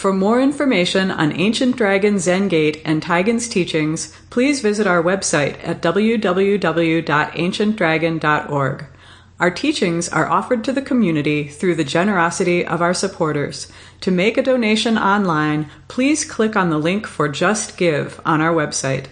For more information on Ancient Dragon Zen Gate and Taigen's teachings, please visit our website at www.ancientdragon.org. Our teachings are offered to the community through the generosity of our supporters. To make a donation online, please click on the link for Just Give on our website.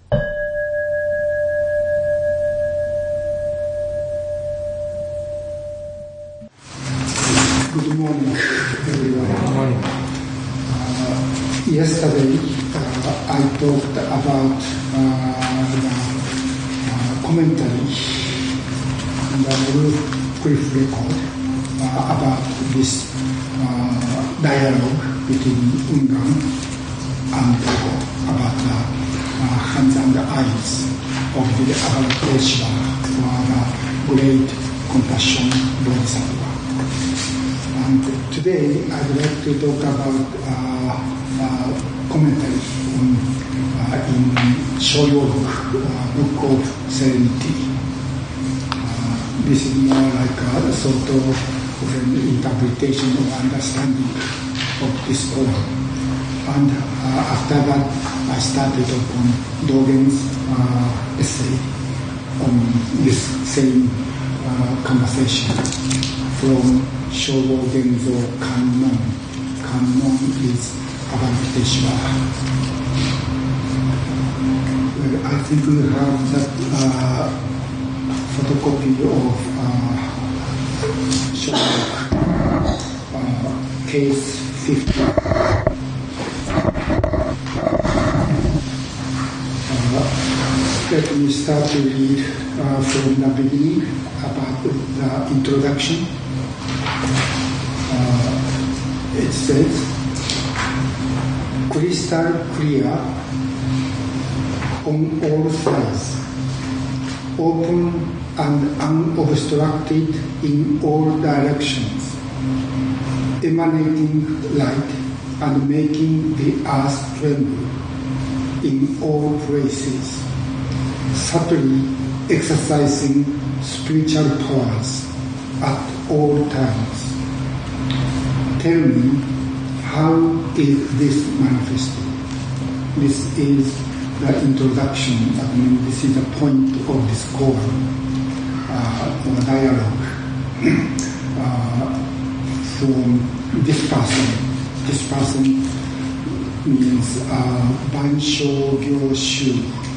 Good morning, everyone. Good morning. Yesterday, I talked about the commentary and the brief record about this dialogue between Ungan and Tago about the hands and the eyes of the Avalokiteshvara, or the great compassion bodhisattva. And today I'd like to talk about commentary in Shoyoku, Book of Serenity. This is more like a sort of an interpretation or understanding of this poem. And after that, I started upon Dogen's essay on this same conversation from Shogo Genzo Kannon. Kannon is Avalokiteshvara. Well, I think we have that photocopy of Shogo case 50. Let me start to read from the beginning about the introduction. It says, crystal clear on all sides, open and unobstructed in all directions, emanating light and making the earth tremble in all places, subtly exercising spiritual powers at all times. Tell me, how is this manifested? This is the introduction. I mean, this is the point of this poem, or dialogue from this person. This person means Bansho Gyoshu.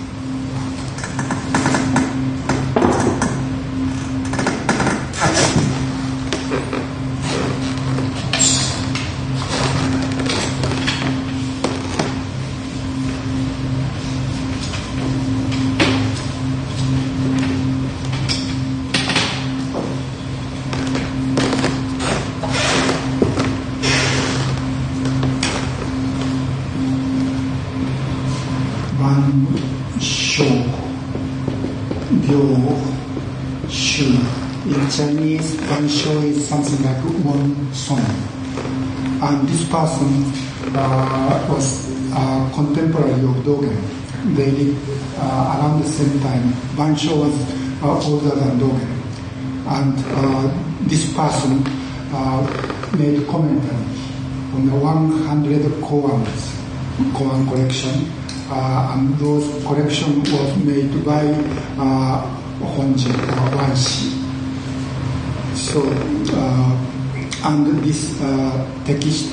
In Chinese, Bansho is something like one song. And this person was contemporary of Dogen. They lived around the same time. Bansho was older than Dogen. And this person made commentary on the 100 koans, koan collection. And those collection was made by Honji or Wanshi. So, and this text,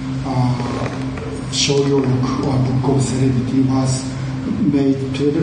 Shoyoku or Book of Serenity, was made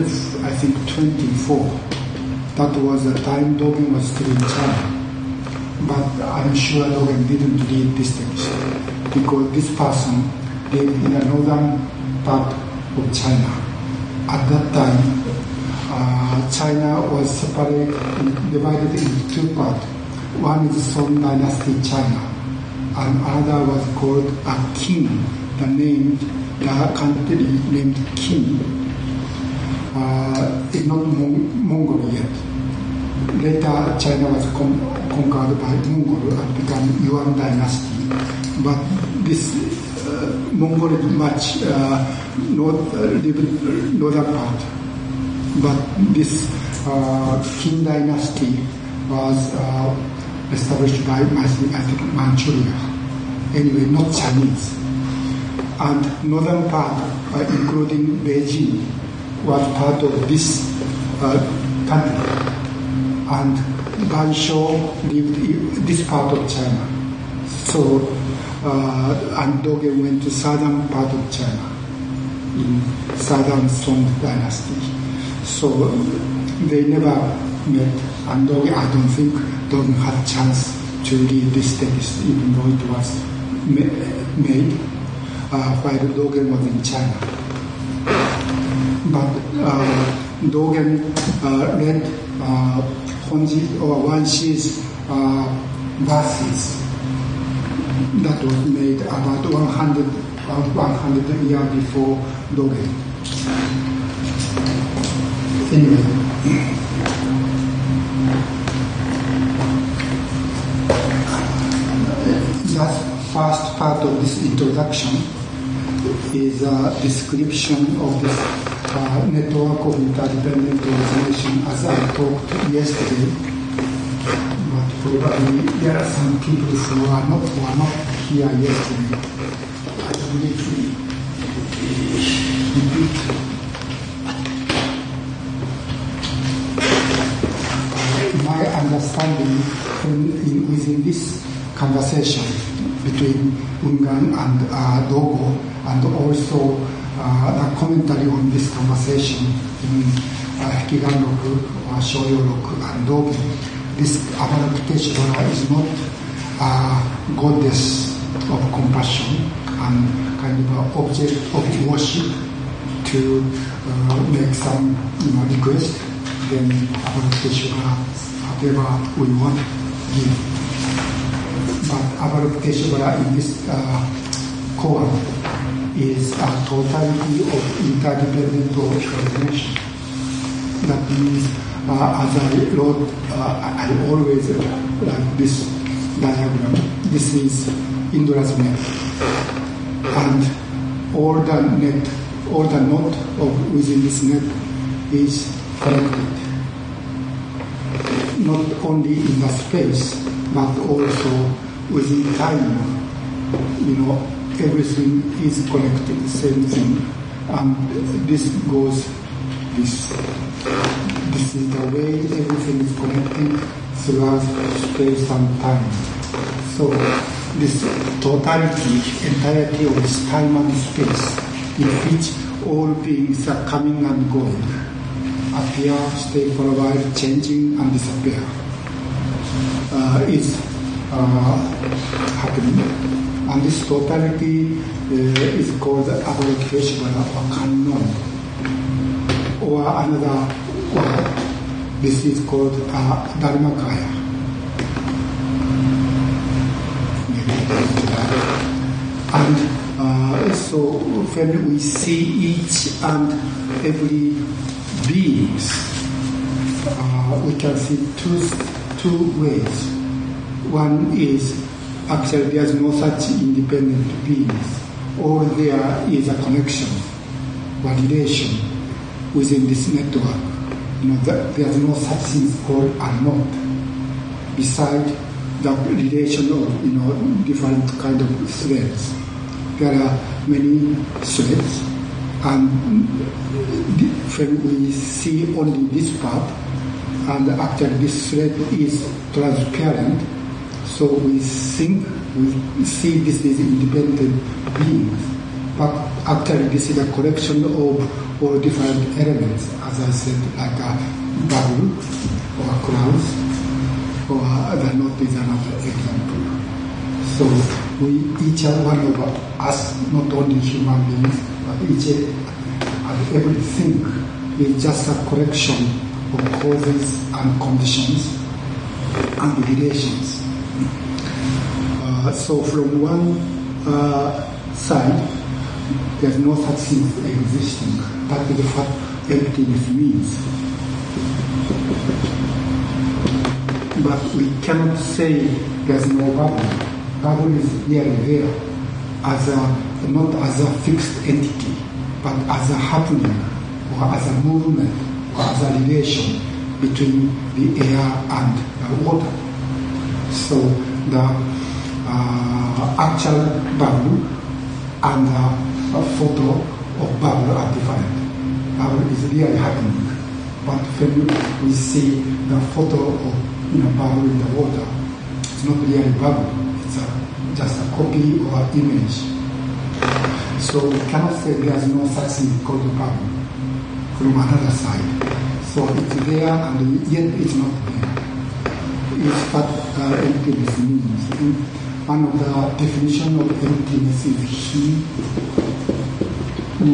24. That was the time Dogen was still in China. But I'm sure Dogen didn't read this text because this person lived in the northern part of China. At that time, China was divided into two parts. One is Song Dynasty China, and another was called a Qin. The country named Qin. It's not Mongol yet. Later, China was conquered by Mongol and became Yuan Dynasty. But this Mongol is much northern part. But this Qin Dynasty was established by, I think, Manchuria. Anyway, not Chinese. and northern part, including Beijing, was part of this country. And Gansho lived in this part of China. So, and Dogen went to southern part of China, in southern Song dynasty. So they never met, and Dogen, I don't think Dogen had a chance to read this text, even though it was made while Dogen was in China. But Dogen read Honji or Wanshi's verses that was made about 100 years before Dogen. Anyway, that first part of this introduction is a description of this network of interdependent organization as I talked yesterday. But probably there are some people who are not here yesterday. I briefly repeat. My understanding within this conversation between Ungan and Dogo, and also the commentary on this conversation in Hikigan-roku, Shoyo-roku, and Dogen, this Avalokiteshvara is not a goddess of compassion and kind of an object of worship to make some request, then Avalokiteshvara, whatever we want, give. But Avalokiteshvara in this koan is a totality of interdependent coordination. That means, as I wrote, I always like this diagram. This is Indra's net, and all the knot within this net is connected, not only in the space, but also within time. Everything is connected, same thing. And this is the way everything is connected throughout space and time. So this totality, entirety of this time and space, in which all beings are coming and going, appear, stay for a while, changing and disappear, is happening. And this totality is called Avalokiteshvara or Kannon. Or another word, this is called Dharmakaya. And so when we see each and every beings, we can see two ways. One is actually there's no such independent beings, or there is a connection, validation within this network. There's no such thing called a knot. Beside the relation of different kind of threads, there are many threads, and when we see only this part, and actually this thread is transparent. So we see this is independent beings, but actually this is a collection of all different elements, as I said, like a bubble or a cloud, or the knot is another example. So each one of us, not only human beings, but each and everything is just a collection of causes and conditions and relations. So from one side, there's no such thing existing. That is what emptiness means. But we cannot say there's no bubble. Bubble is really there, not as a fixed entity, but as a happening, or as a movement, or as a relation between the air and the water. So the actual bubble and the photo of bubble are different. Bubble is really happening. But when we see the photo of bubble in the water, it's not really bubble. It's just a copy or image. So we cannot say there's no such thing called a bubble from another side. So it's there and yet it's not there. It's what emptiness means. And one of the definitions of emptiness is he, who,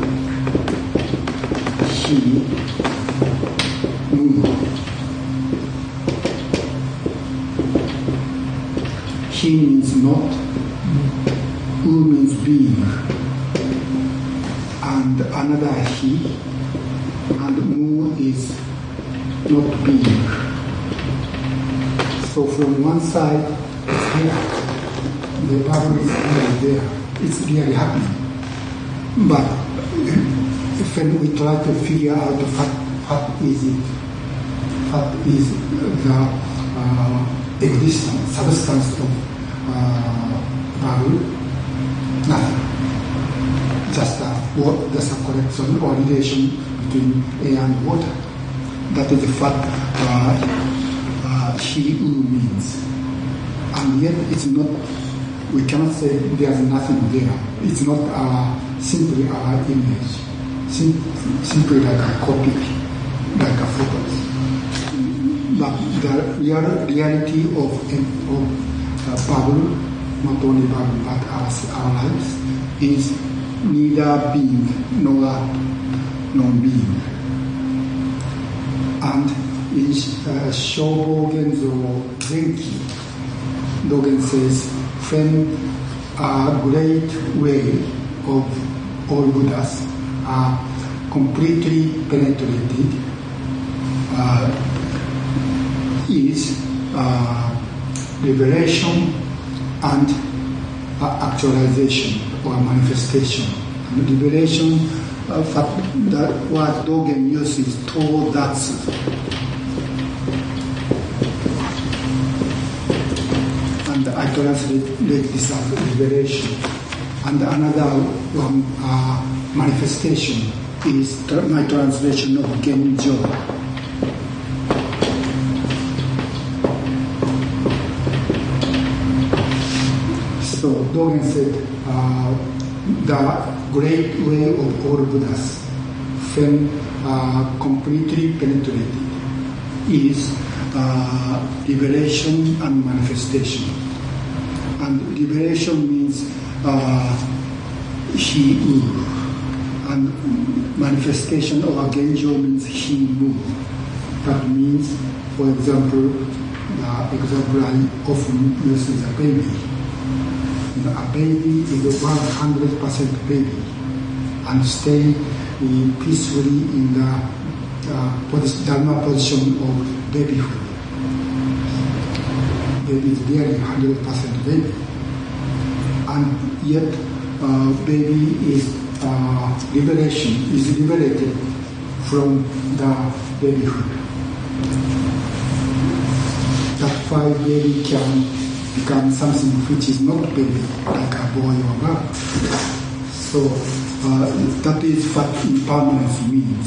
he means not, who means being, and another he, and mu is not being. So from one side, it's here, the bubble is really there, it's really happening. But when we try to figure out what is it, what is the existence, substance of bubble, nothing. Just a connection or relation between air and water. That is what he who means. And yet it's not, we cannot say there's nothing there. It's not simply our image, simply like a copy, like a photo. But the reality of bubble, not only bubble but our lives, is neither being nor non-being. And in Shobogenzo Zenki, Dogen says, when a great way of all Buddhas are completely penetrated, is liberation and actualization or manifestation. And liberation, what Dogen uses, Todatsu. And I translate this as liberation. And another one, manifestation, is my translation of Genjo. So Dogen said, the great way of all Buddhas, when completely penetrated, is liberation and manifestation. And liberation means he who, and manifestation or genjo means he who. That means, for example, the example I often use is a baby. A baby is a 100% baby and stay peacefully in the Dharma position of babyhood. Baby is really 100% baby. And yet baby is liberated from the babyhood. That's why baby can become something which is not baby, like a boy or girl. So that is what impermanence means.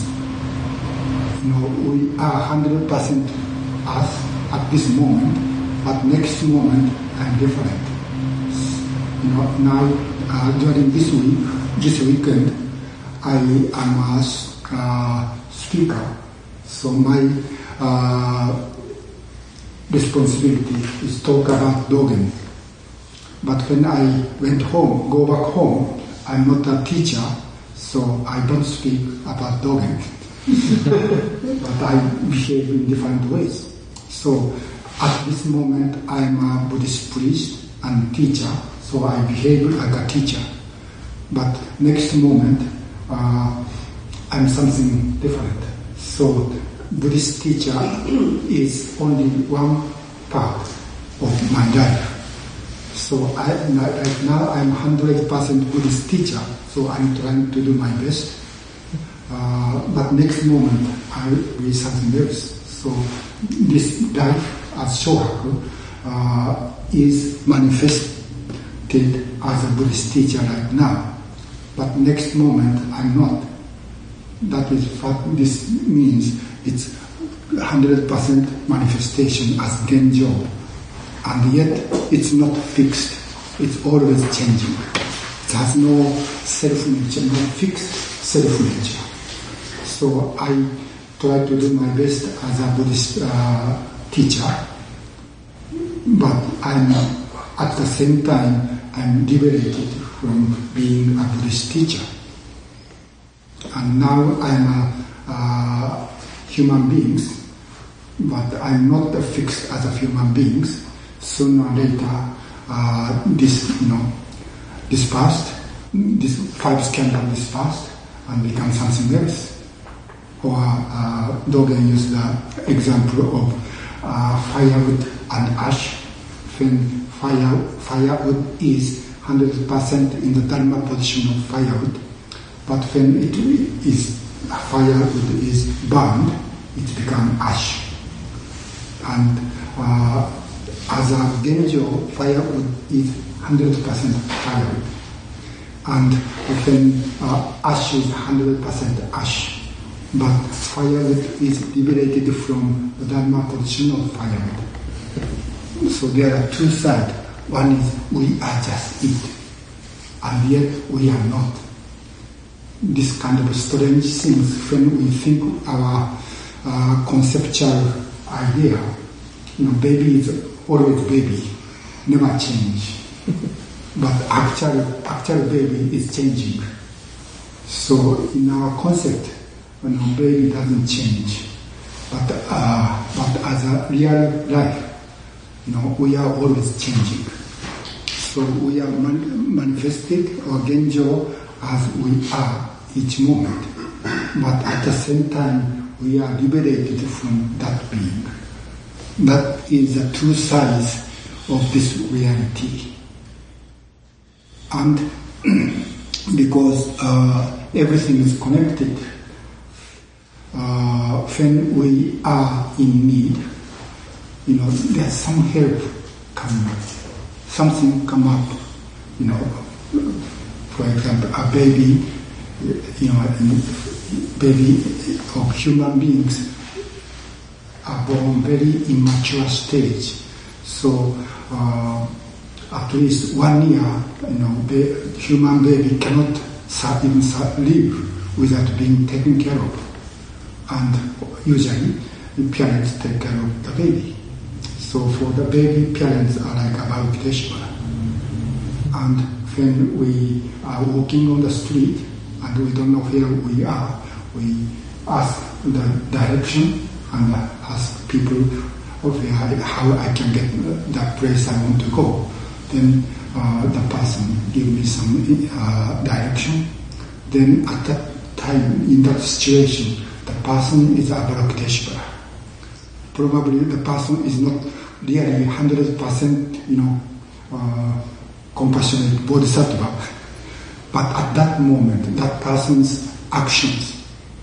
We are 100% us at this moment, but next moment I'm different. Now during this weekend, I am a speaker. So my responsibility is talk about Dogen. But when I go back home, I'm not a teacher, so I don't speak about Dogen. But I behave in different ways. So at this moment, I'm a Buddhist priest and teacher, so I behave like a teacher. But next moment, I'm something different. So Buddhist teacher is only one part of my life. So right now I'm 100% Buddhist teacher, so I'm trying to do my best. But next moment I will be something else. So this life as Shohaku is manifested as a Buddhist teacher right now. but next moment I'm not. That is what this means. It's 100% manifestation as Genjo, and yet it's not fixed. It's always changing. It has no self-nature, no fixed self-nature. So I try to do my best as a Buddhist teacher, but at the same time I'm liberated from being a Buddhist teacher. And now I'm a human being, but I'm not fixed as a human being. Sooner or later, this past, this 5 scandal dispersed and become something else. Or Dogen used the example of firewood and ash. When firewood is 100% in the Dharma position of firewood, but when firewood is burned, it becomes ash. And as a Genjo, firewood is 100% firewood. And when ash is 100% ash, but firewood is liberated from the Dharma position of firewood. So there are two sides. One is we are just it, and yet we are not. This kind of strange things, when we think our conceptual idea, baby is always baby, never change. But actual baby is changing. So in our concept, baby doesn't change. But as a real life, we are always changing. So we are manifested or Genjo as we are each moment. But at the same time, we are liberated from that being. That is the two sides of this reality. And because everything is connected, when we are in need, there's some help coming up. Something come up, for example, a baby, baby of human beings are born very immature stage. So at least 1 year, the human baby cannot even live without being taken care of. And usually, the parents take care of the baby. So for the baby, parents are like Avalokiteshvara. And when we are walking on the street and we don't know where we are, we ask the direction and ask people how I can get that place I want to go. Then the person give me some direction. Then at that time, in that situation, the person is Avalokiteshvara. Probably the person is not really 100%, compassionate bodhisattva, but at that moment, that person's actions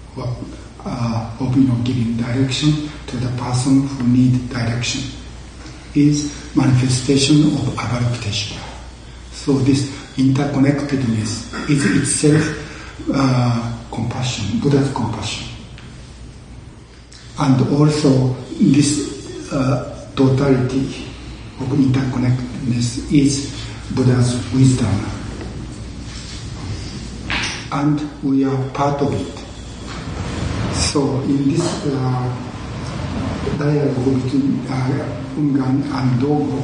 of giving direction to the person who needs direction is manifestation of Avalokiteshvara. So this interconnectedness is itself compassion, Buddha's compassion. And also this totality of interconnectedness is Buddha's wisdom. And we are part of it. So in this dialogue between Ungan and Dogo,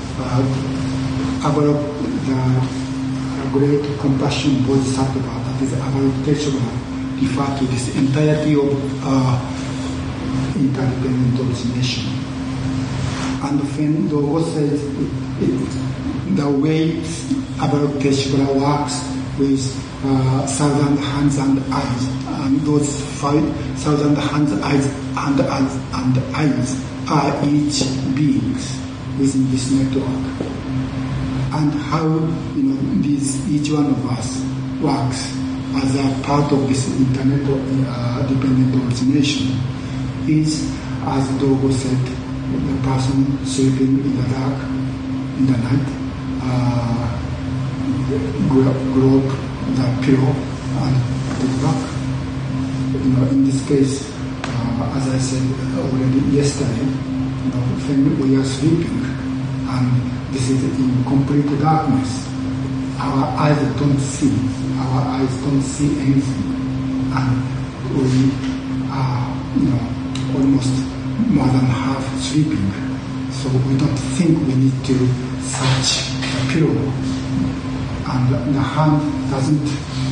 the great compassion bodhisattva, that is Avalokiteshvara, refer to this entirety of interdependent origination. And when Dogo says the way Avalokiteshvara works with 1,000 hands and eyes, and those 5,000 hands, eyes, and eyes are each beings within this network. And how each one of us works as a part of this interdependent origination is, as Dogo said, the person sleeping in the dark, in the night, grab the pillow and put it back. In this case, as I said already yesterday, when we are sleeping and this is in complete darkness, our eyes don't see anything, and we are almost more than half sleeping, so we don't think we need to touch the pillow, and the hand doesn't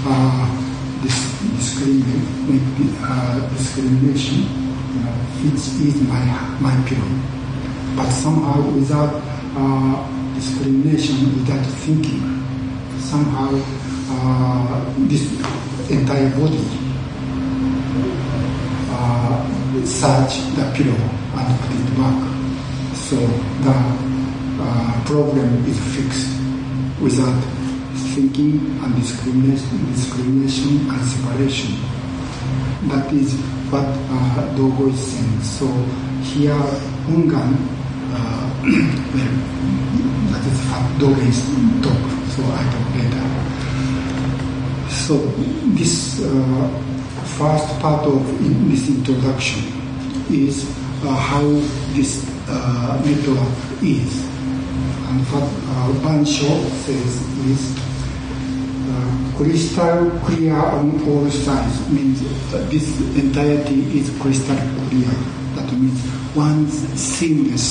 make discrimination, which is my pillow. But somehow without discrimination, without thinking, somehow this entire body search the pillow and put it back. So the problem is fixed without thinking and discrimination and separation. That is what Dogo is saying. So here, Ungan, that is what Dogo is talk. So I talk later. So this first part of this introduction is how this network is. And what Bansho says is crystal clear on all sides, means this entirety is crystal clear. That means one seamless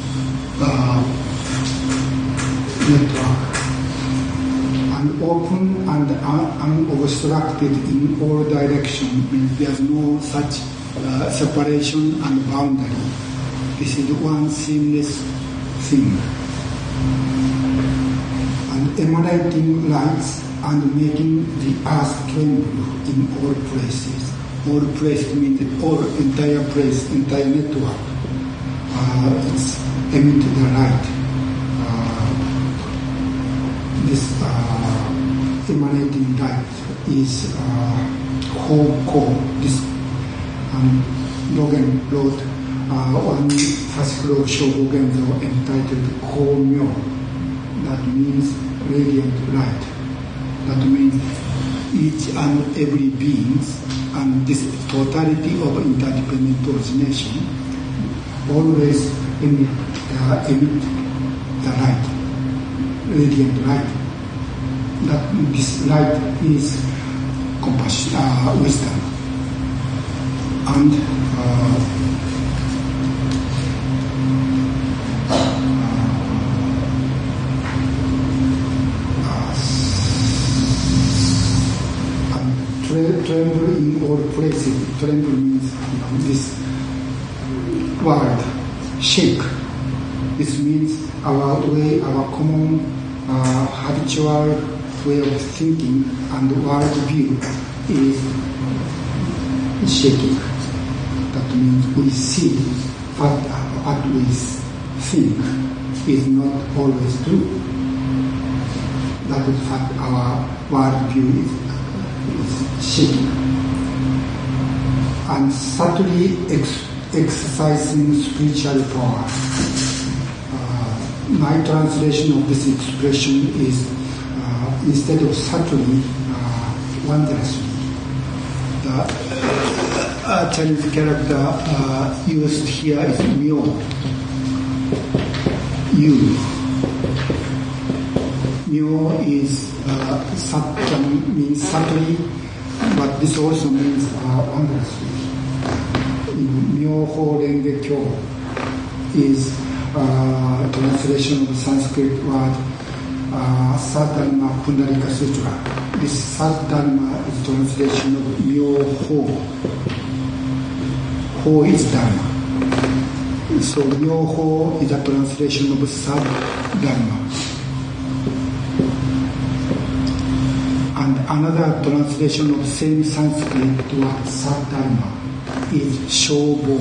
network, and open and unobstructed in all directions, means there's no such separation and boundary. This is one seamless thing. And emanating lights and making the earth tremble in all places. All places means all entire place, entire network. It's emit the light. This emanating light is Hoko. This Dogen wrote one fascicule of Shobogenzo entitled Homyo. That means radiant light. That means each and every being and this totality of interdependent origination always emit the light, radiant light. That this light is compassion, wisdom, and tremble in all places. Tremble means this word, shake. This means our way, our common habitual way of thinking and world view is shaking. That means we see what we think is not always true. That is what our world view is shaking. And subtly exercising spiritual power. My translation of this expression is instead of subtly, wondrously. The Chinese character used here is myo. Myo is means subtly, but this also means wondrously. Myoho Renge Kyo is translation of Sanskrit word Saddharma Pundalika Sutra. This Saddharma is translation of Myoho. Ho is Dharma. So Myoho is a translation of Saddharma. And another translation of same Sanskrit word Saddharma is Shobo.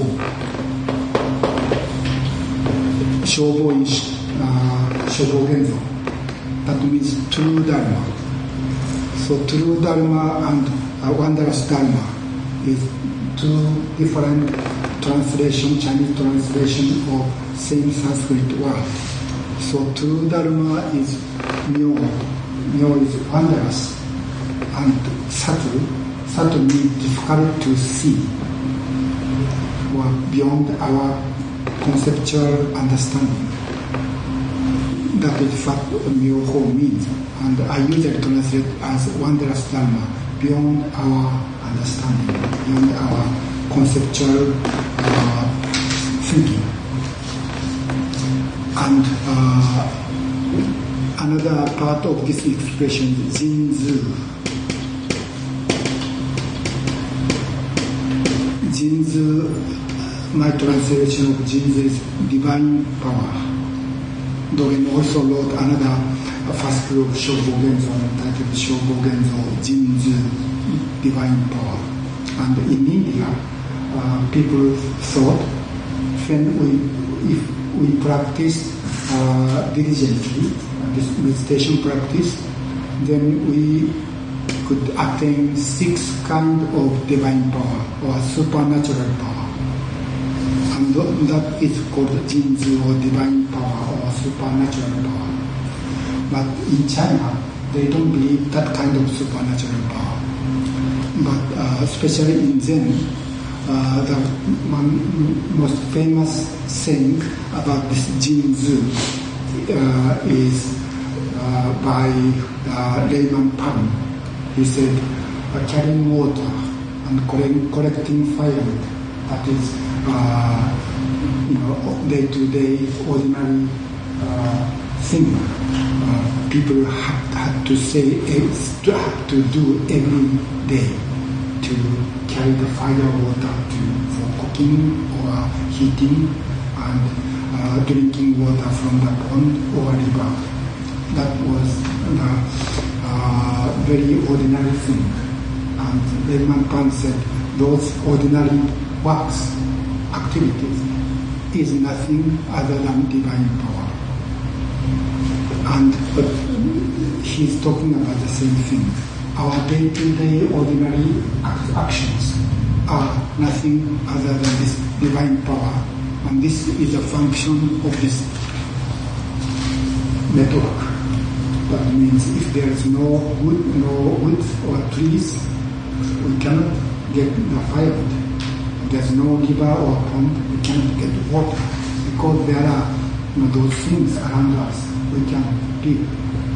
Shobo is Shobogenzo. That means true Dharma. So true Dharma and wondrous Dharma is two different translation, Chinese translation of same Sanskrit word. So true Dharma is Myo, Myo is wondrous and subtle. Subtle means difficult to see or beyond our conceptual understanding. That is what Myoho means, and I usually translate as wondrous Dharma, beyond our understanding, beyond our conceptual thinking. And another part of this expression is Jinzu. Jinzu, my translation of Jinzu is divine power. Dogen also wrote another first group of Shogo Genzo entitled Shogo Genzo Jinzu, divine power. And in India, people thought if we practice diligently, this meditation practice, then we could attain 6 kinds of divine power or supernatural power. And that is called Jinzu or divine power or supernatural power. But in China, they don't believe that kind of supernatural power. But especially in Zen, the one most famous saying about this Jinzu is by Layman Pan. He said, carrying water and collecting firewood, that is day-to-day ordinary thing. People had to to do every day to carry the fire water for cooking or heating and drinking water from the pond or river. That was a very ordinary thing. And Layman Pan said those ordinary works, activities, is nothing other than divine power. And he's talking about the same thing. Our day-to-day ordinary actions are nothing other than this divine power. And this is a function of this network. That means if there is no wood or trees, we cannot get the firewood. If there's no river or pond, we cannot get water. Because there are those things around us, we can live.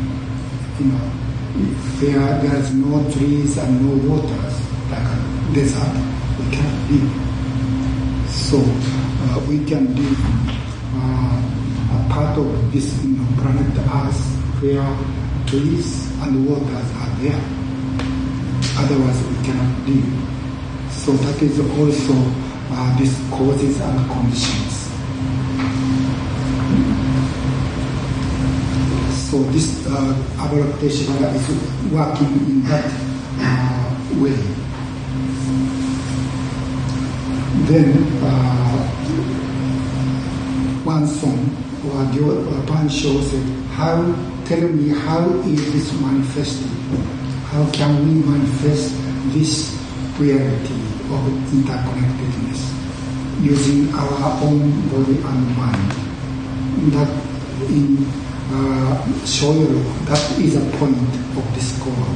If there is no trees and no waters, like a desert, we cannot live. So we can live a part of this planet Earth where trees and waters are there. Otherwise we cannot live. So that is also these causes and conditions. So this Avalokiteshvara is working in that way. Then one song or Bansho said, tell me how is this manifested? How can we manifest this reality of interconnectedness using our own body and mind? That in Shoyo, that is a point of this koan.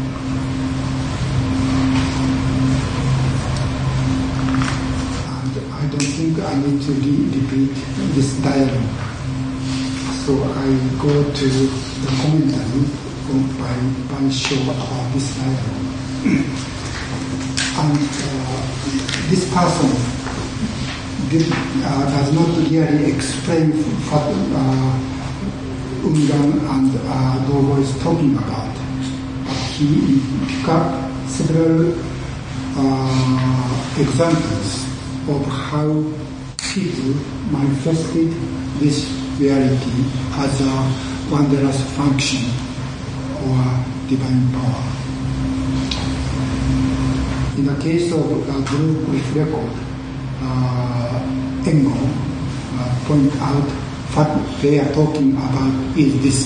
And I don't think I need to repeat this dialogue. So I go to the commentary by Bansho about this dialogue. And this person does not really explain what Ungan and Dogo is talking about. But he picked up several examples of how people manifested this reality as a wondrous function or divine power. In the case of group with record, Engo point out what they are talking about is this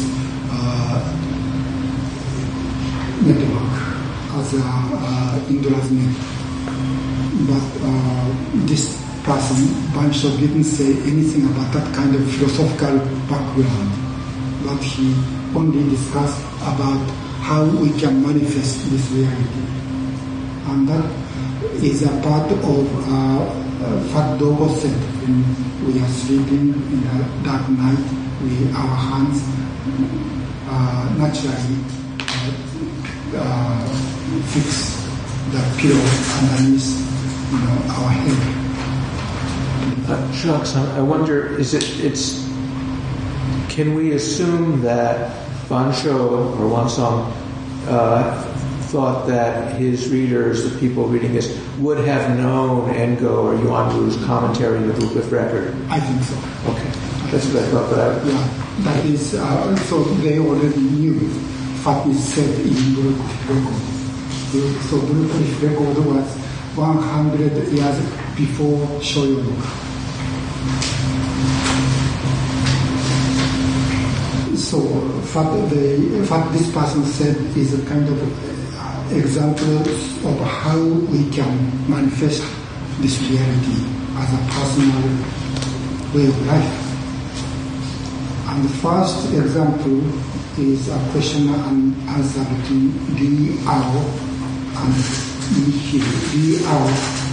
network as Indra's net. But this person, Bansho, didn't say anything about that kind of philosophical background. But he only discuss about how we can manifest this reality. And that is a part of Fat Dogo said, when we are sleeping in a dark night, our hands naturally fix the pillow underneath our head. Shucks, I wonder, can we assume that Bansho or Wansong thought that his readers, the people reading this, would have known Engo or Yuanwu's commentary in the Buddhist record? I think so. Okay, that's what I thought. But that is, so they already knew what is said in Buddhist record. So Buddhist record was 100 years before Shoyodoka. So what this person said is a kind of example of how we can manifest this reality as a personal way of life. And the first example is a question and answer between Li Ao and Yi Hiru. Li Ao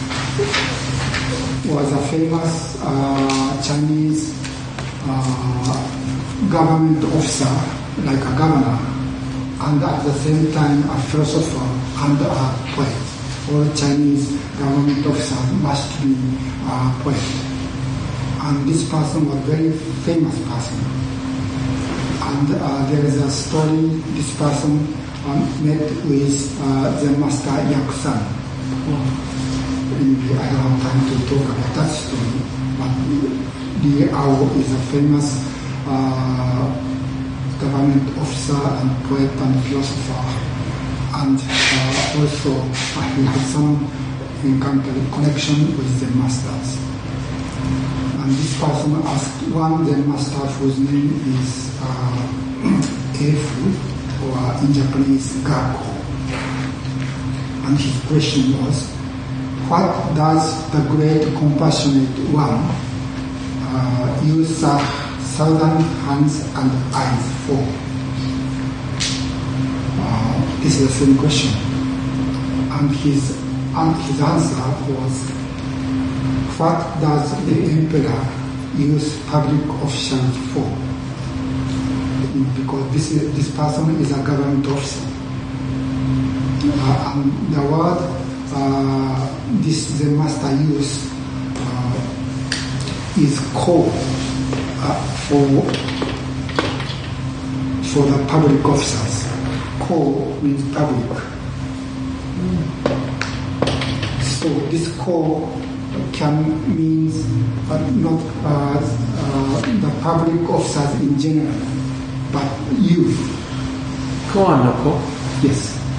was a famous Chinese government officer, like a governor, and at the same time a philosopher and a poet. All Chinese government officers must be a poet. And this person was a very famous person. And there is a story, this person met with Zen Master Yakusan. Anyway, I don't have time to talk about that story, but Li Ao is a famous government officer and poet and philosopher, and also he had some connection with the masters. And this person asked one Zen master whose name is Eifu, or in Japanese Gakko. And his question was, what does the great compassionate one use southern hands and eyes for? This is the same question. And his answer was, what does the emperor use public officials for? Because this person is a government officer. And the word this the master use is ko for the public officers. Ko means public. So this ko can means not the public officers in general, but youth. Koan no ko? Yes.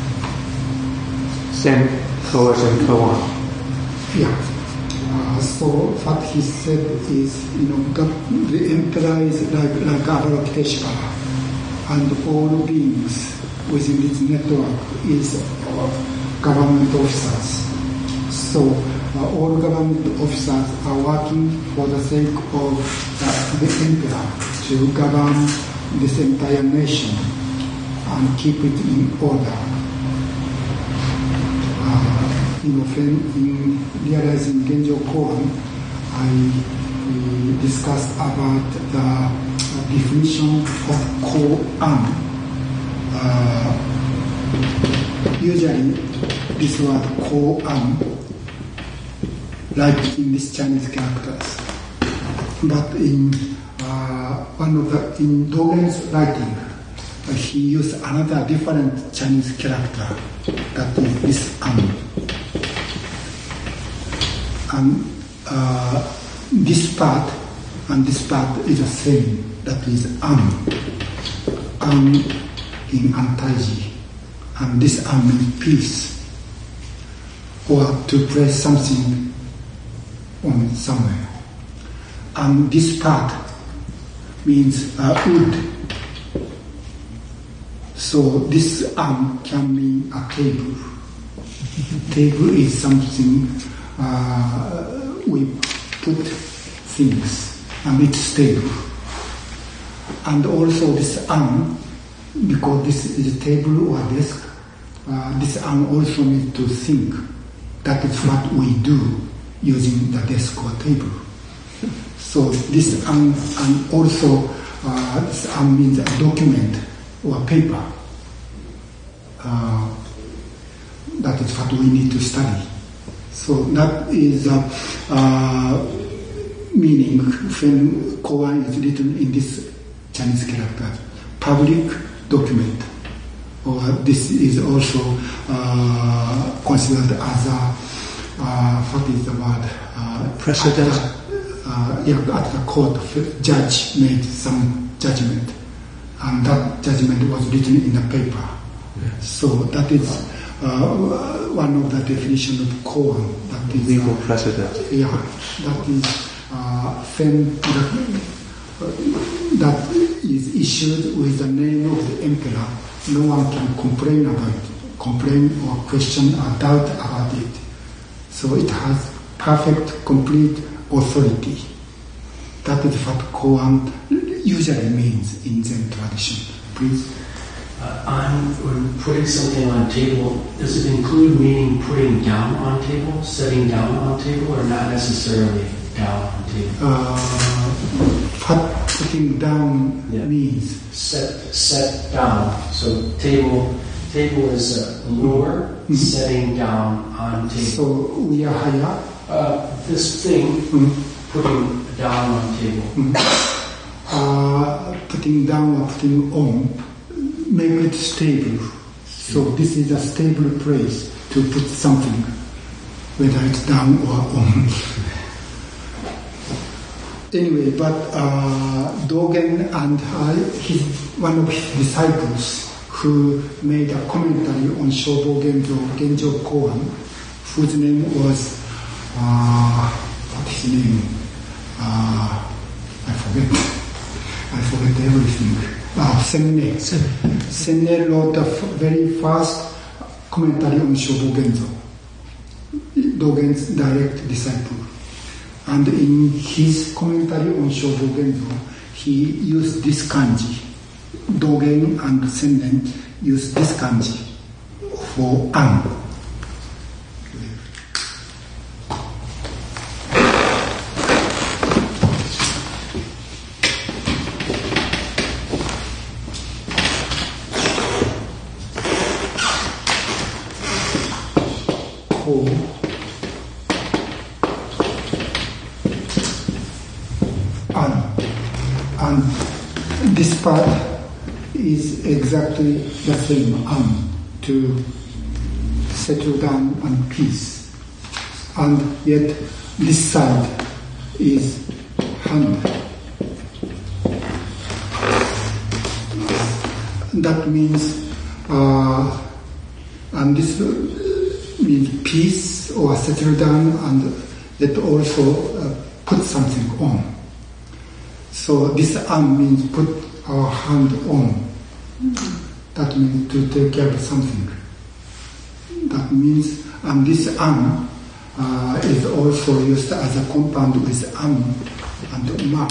Same ko as in koan. Yeah. So what he said is, the emperor is like Avalokiteshvara, and all beings within this network is government officers. So all government officers are working for the sake of the emperor to govern this entire nation and keep it in order. In realizing Genjo Koan, I discussed about the definition of Koan. Usually, this word Koan, like in these Chinese characters, but in in Dogen's writing, he used another different Chinese character, that is this and this part and this part is the same, that is in Antaiji, and this means peace, or to place something on somewhere, and this part means wood. So this can mean a table. Table is something we put things and it's stable. And also this because this is a table or desk, this arm also needs to think. That is what we do using the desk or table. So this arm and also this arm means a document or paper. That is what we need to study. So that is meaning when koan is written in this Chinese character, public document, or this is also considered as a what is the word? Precedent. At the court, judge made some judgment, and that judgment was written in the paper. Yeah. So that is one of the definitions of koan. That is legal precedent. Yeah, that is when that is issued with the name of the emperor. No one can complain or question or doubt about it. So it has perfect, complete authority. That is what koan usually means in Zen tradition. Please. When putting something on table, does it include meaning putting down on table, setting down on table, or not necessarily down on table? What putting down means? Set down. So table is lower, setting down on table. So we are higher. This thing, putting down on table. Putting down or putting on, make it stable. So this is a stable place to put something, whether it's down or on. Anyway, but Dogen and one of his disciples who made a commentary on Shobo Genjo Koan, whose name was what is his name? I forget everything. Senne. Senne wrote the very first commentary on Shobo Genzo, Dogen's direct disciple. And in his commentary on Shobo Genzo, he used this kanji. Dogen and Sennen used this kanji for an. And this part is exactly the same, to settle down and peace. And yet this side is hand. That means, and this means peace or settle down, and it also put something on. So this an means put our hand on. That means to take care of something. That means, and this an is also used as a compound with an and ma.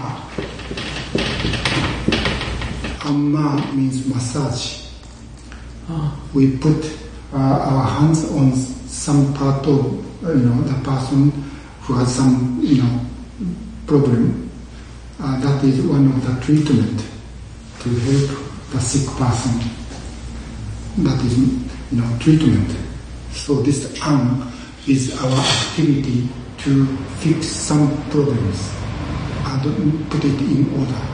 Ma means massage. We put our hands on some part of the person who has some problem. That is one of the treatment to help the sick person. That is treatment. So this an is our activity to fix some problems and put it in order.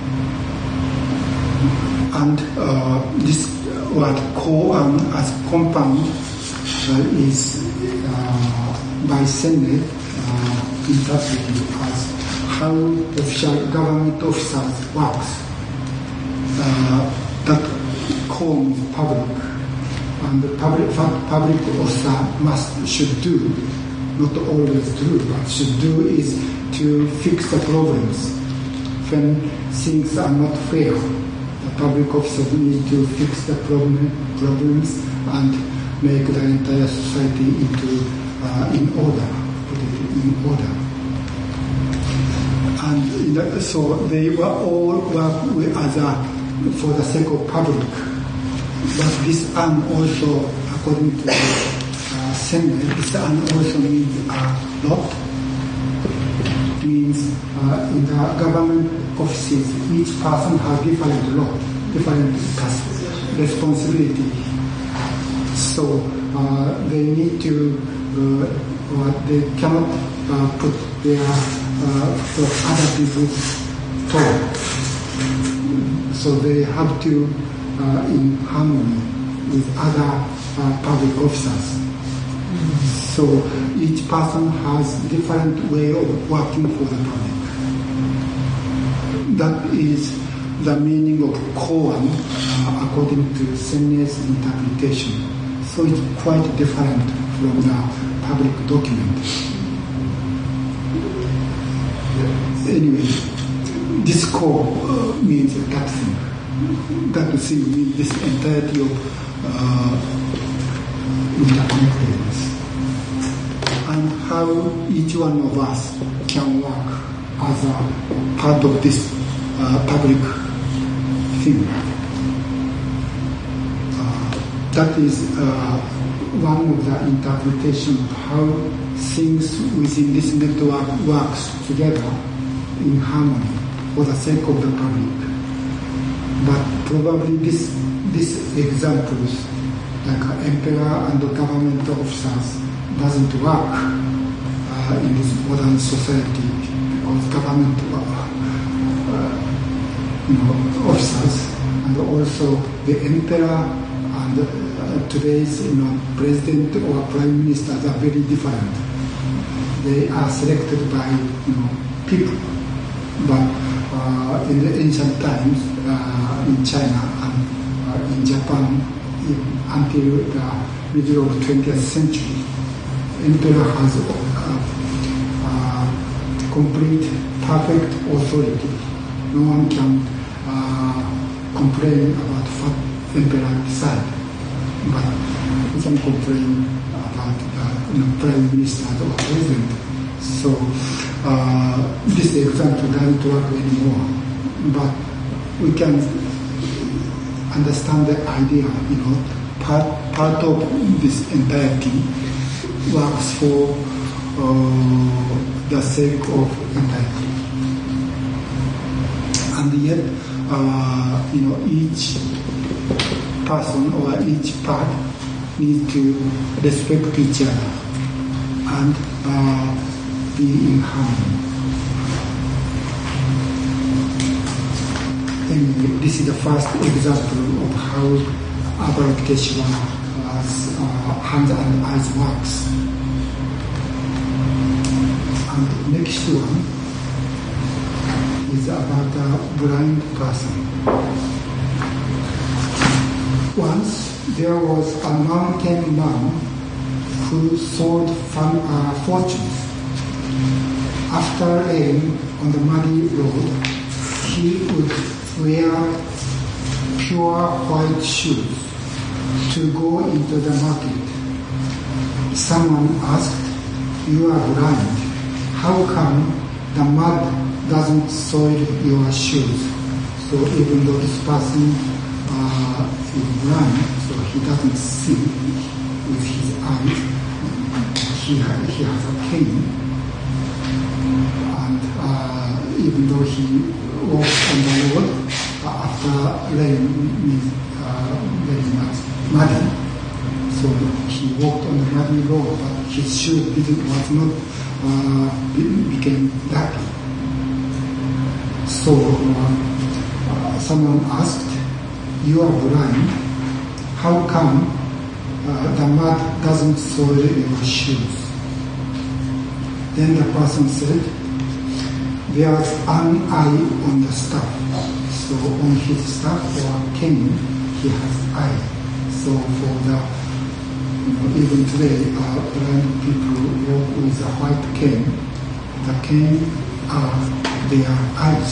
And this word koan as compound is by Senne interpreted as how government officers works. That koan is public, and the public officer should do, not always do, but should do is to fix the problems. When things are not fair, the public officers need to fix the problems and make the entire society in order, put it in order. And so they were all work as a for the sake of public. But this an also, according to Senmei, this an also means lot. Means in the government offices, each person has different lot, different responsibility. So they need to, they cannot put their for other people's talk. So they have to in harmony with other public officers. So each person has different way of working for the public. That is the meaning of koan according to Senmei's interpretation. So it's quite different from the public document. Anyway, this ko means that thing. That thing means this entirety of interconnectedness. And how each one of us can work as a part of this public thing. That is one of the interpretations of how things within this network works together in harmony for the sake of the public. But probably these examples, like emperor and the government officers, doesn't work in this modern society because government officers and also the emperor and today's president or prime ministers are very different. They are selected by people, but in the ancient times in China and in Japan until the middle of the 20th century, emperor has complete, perfect authority. No one can complain about what emperor decide, but we can complain about the prime minister or president. So this example doesn't work anymore, but we can understand the idea. Part of this entirety works for the sake of entirety, and yet each person or each part needs to respect each other and be in harmony. Anyway, this is the first example of how Avalokiteshvara's hands and eyes works. And next one is about a blind person. Once there was a mountain man who sold fortunes. After rain on the muddy road, he would wear pure white shoes to go into the market. Someone asked, "You are blind. How come the mud doesn't soil your shoes?" So even though this person is blind, so he doesn't see with his eyes, he has a cane. And even though he walks on the road, after rain means very much muddy, so he walked on the muddy road, but his shoe was not became dirty. So someone asked, "You are blind. How come the mud doesn't soil your shoes?" Then the person said, "There's an eye on the staff. So on his staff or cane, he has eye. So for the even today, blind people walk with a white cane. The cane are their eyes.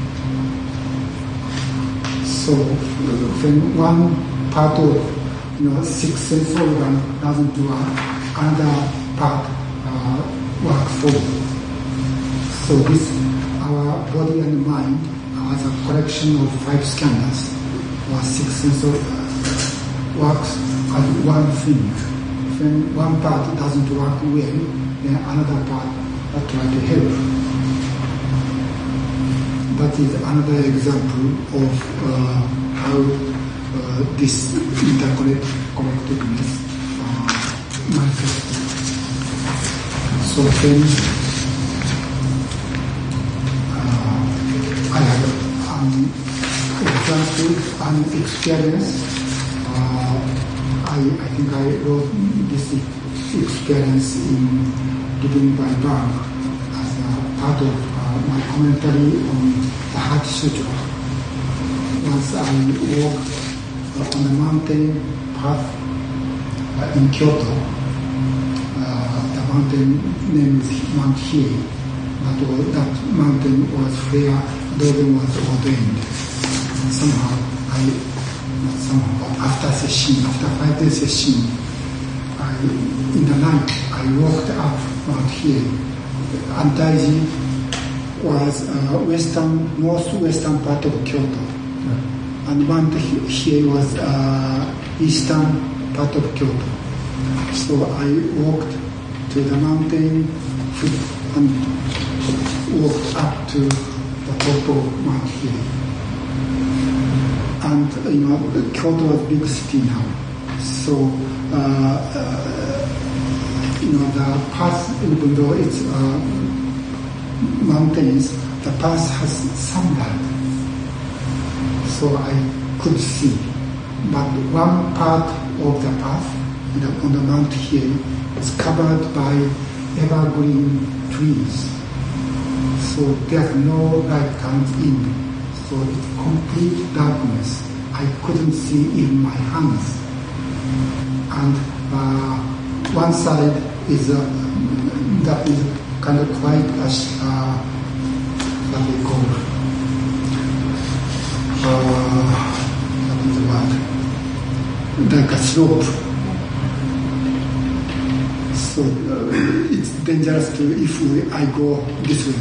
So when one part of six sense organ doesn't work, another part works for it. So this our body and mind as a collection of 5 scanners or 6 sensor works as one thing. When one part doesn't work well, then another part try to help. That is another example of how this interconnectedness manifests. So then I have an example, an experience. I think I wrote this experience in Living by Birth as a part of my commentary on the Heart Sutra. Once I walked on a mountain path in Kyoto. The mountain named Mount Hiei. That mountain was where Dogen was ordained. After 5-day session, in the night, I walked up Mount Hiei. Antaiji was northwestern part of Kyoto, and Mount Hiei was eastern part of Kyoto. So I walked to the mountain and walked up to the top of Mount Hiei. And Kyoto was a big city now. So the path, even though it's mountains, the path has sunlight. So I could see. But one part of the path on the Mount Hiei is covered by evergreen trees. So there's no light comes in. So it's complete darkness. I couldn't see even my hands. And one side is that is kind of quite what we call what is the word? Like a slope. So it's dangerous if I go this way.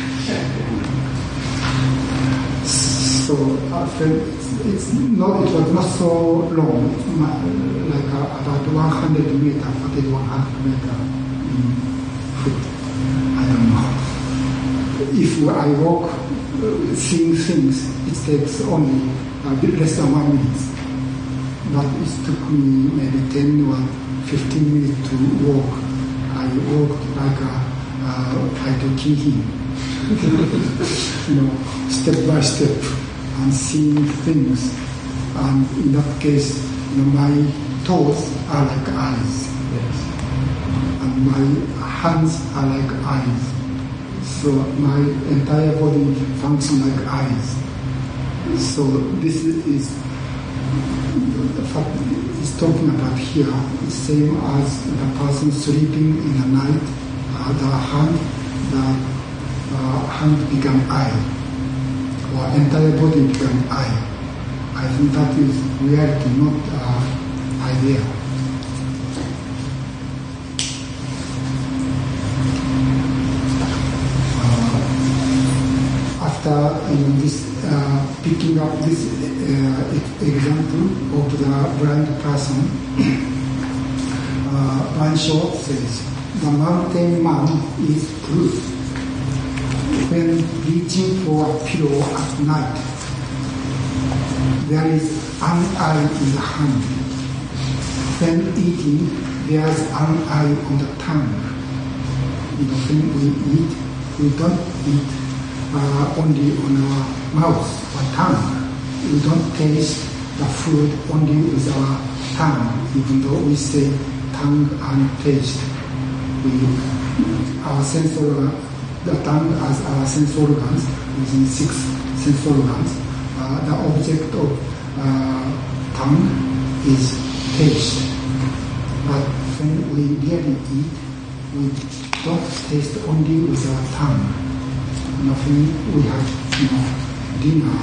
So it was not so long, like about 100 meters, what is 100 meters in foot? I don't know. If I walk, seeing things, it takes only less than 1 minute. But it took me maybe 10 or 15 minutes to walk. I walked like I do kihin, step by step. And seeing things, and in that case, my toes are like eyes, yes. And my hands are like eyes. So my entire body functions like eyes. So this is the fact it's talking about here, the same as the person sleeping in the night, the hand become eye. Or entire body become eye. I think that is reality, not idea. After this picking up this example of the blind person, Bansho says, the mountain man is proof. When reaching for a pillow at night, there is an eye in the hand. When eating, there is an eye on the tongue. When we eat, we don't eat only on our mouth or tongue. We don't taste the food only with our tongue, even though we say tongue and taste. Our the tongue as our sense organs, using 6 sense organs, the object of tongue is taste. But when we really eat, we don't taste only with our tongue. When we have dinner,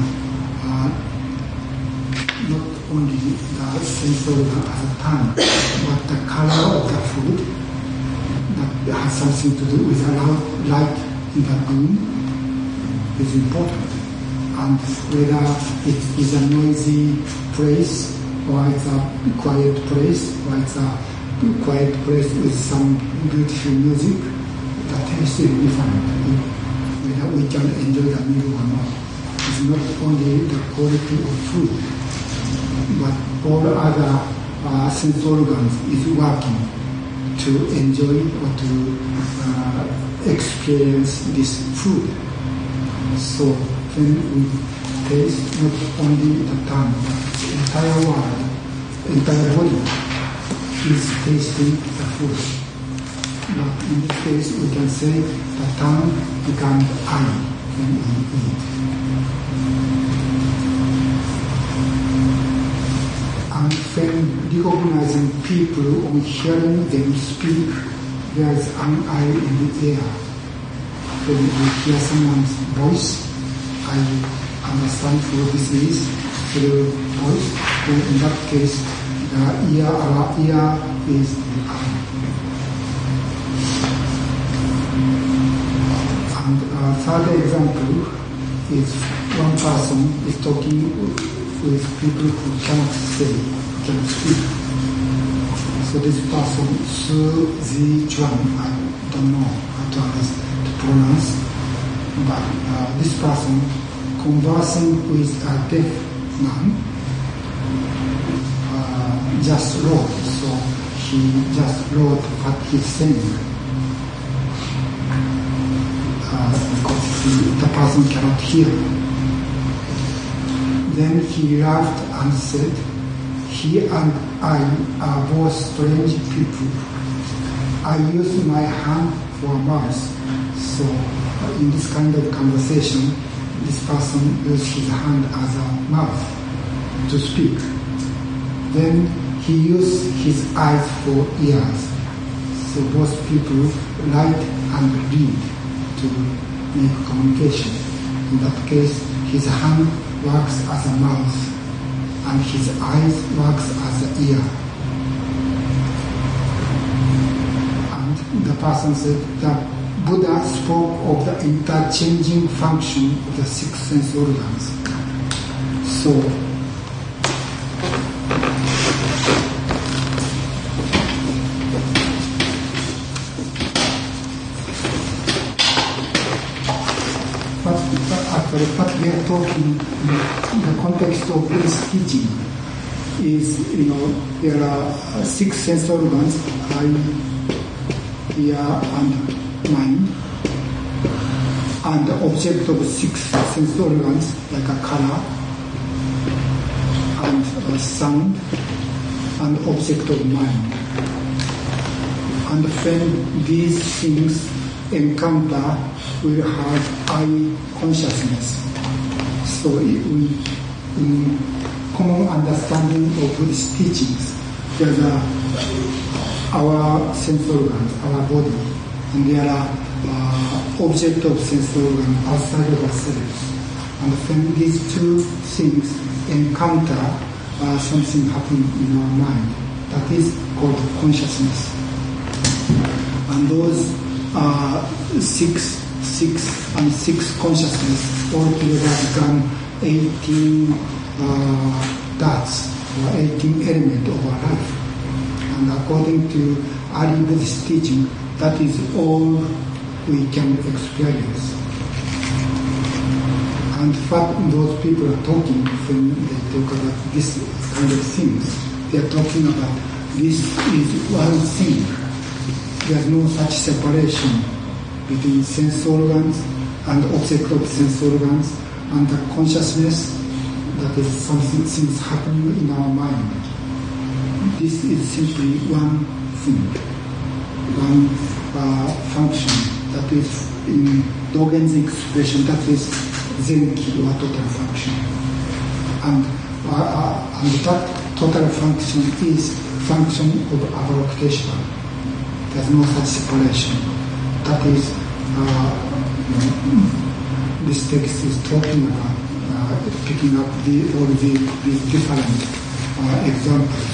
not only the sense organ as a tongue, but the color of the food that has something to do with the light in the room is important. and whether it is a noisy place or it's a quiet place, or it's a quiet place with some beautiful music, the taste is different. Whether we can enjoy the meal or not. It's not only the quality of food, but all other sense organs is working to enjoy or to experience this food. So when we taste not only the tongue, but the entire world, entire body is tasting the food. But in this case, we can say the tongue becomes eye when we eat. And when recognizing people or hearing them speak, there is an eye in the air. When we hear someone's voice, I understand who this is through voice. Then in that case, our ear is the eye. And a third example is one person is talking with people who cannot say, cannot speak. So this person, Su Zi Chuan, I don't know how to pronounce, but this person conversing with a deaf man just wrote, so he just wrote what he's saying. Because the person cannot hear. Then he laughed and said, "He and I are both strange people. I use my hand for a mouth." So in this kind of conversation, this person used his hand as a mouth to speak. Then he used his eyes for ears. So both people write and read to make communication. In that case, his hand works as a mouth and his eyes works as an ear. And the person said that Buddha spoke of the interchanging function of the six sense organs. So what we are talking in the context of this teaching is, there are six sense organs, eye, ear, and mind, and the object of six sense organs, like a color, and a sound, and object of mind. And when these things encounter, we have eye consciousness. So in common understanding of Buddhist teachings, there's our sense organs, our body, and there are object of sense organ outside of ourselves. And when these two things encounter, something happens in our mind. That is called consciousness. And those six consciousness altogether become 18 dots or 18 elements of our life. And according to early Buddhist teaching, that is all we can experience. And what those people are talking when they talk about this kind of things, they are talking about this is one thing. There is no such separation between sense organs and object of sense organs and the consciousness that is something things happening in our mind. This is simply one thing, one function that is in Dogen's expression, that is Zenki or total function. And that total function is function of Avalokiteshvara. There's no such separation. That is, this text is talking about picking up all these different examples.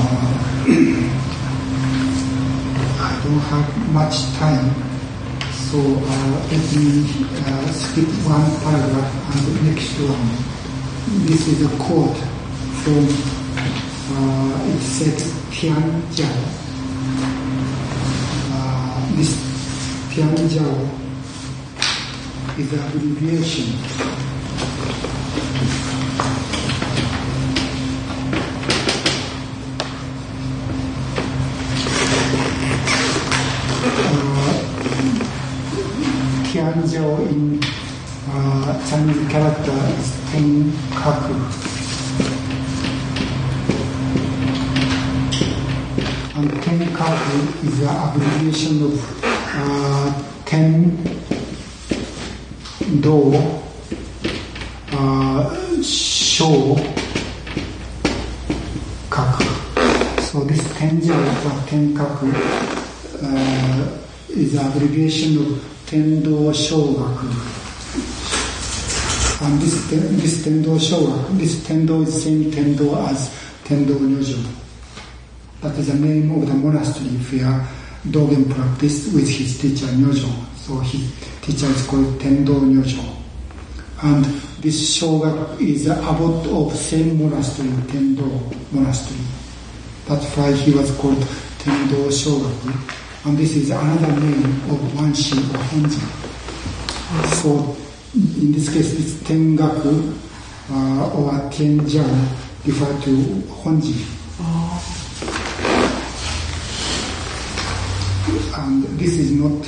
I don't have much time, so So let me skip one paragraph and the next one. This is a quote from, it said Tian Jiao. This Tian Jiao is an abbreviation. Tianjiao in Chinese character is Tenkaku. And Tenkaku is an abbreviation of Tendo, Shou, Kaku. So this Tenjiao or Tenkaku is an abbreviation of Tendo Shogaku. And this Tendo Shogaku, this Tendo is the same Tendo as Tendo Nyojo. That is the name of the monastery where Dogen practiced with his teacher Nyojo. So his teacher is called Tendo Nyojo. And this Shogaku is the abbot of same monastery, Tendo Monastery. That's why he was called Tendo Shogaku. And this is another name of Wanshi or Honji. So in this case, it's Tengaku or Tianjiao refer to Honji. And this is not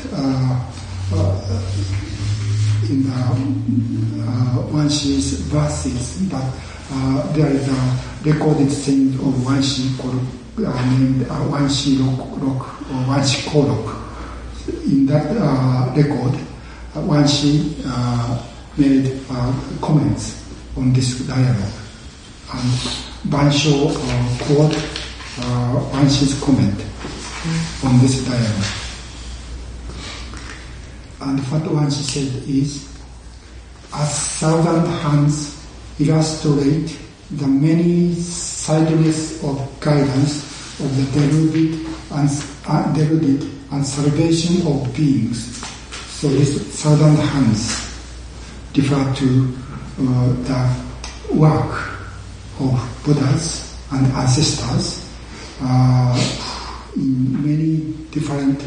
in the Wanshi's verses, but there is a recorded saying of Wanshi called named Wanshi Rock or Wanshi Korok. In that record, Wanshi made comments on this dialogue, and Bansho quote Wanshi's comment on this dialogue. And what Wanshi said is, as 1,000 hands illustrate the many sideness of guidance of the deluded and salvation of beings. So this 1,000 hands refer to the work of Buddhas and ancestors in many different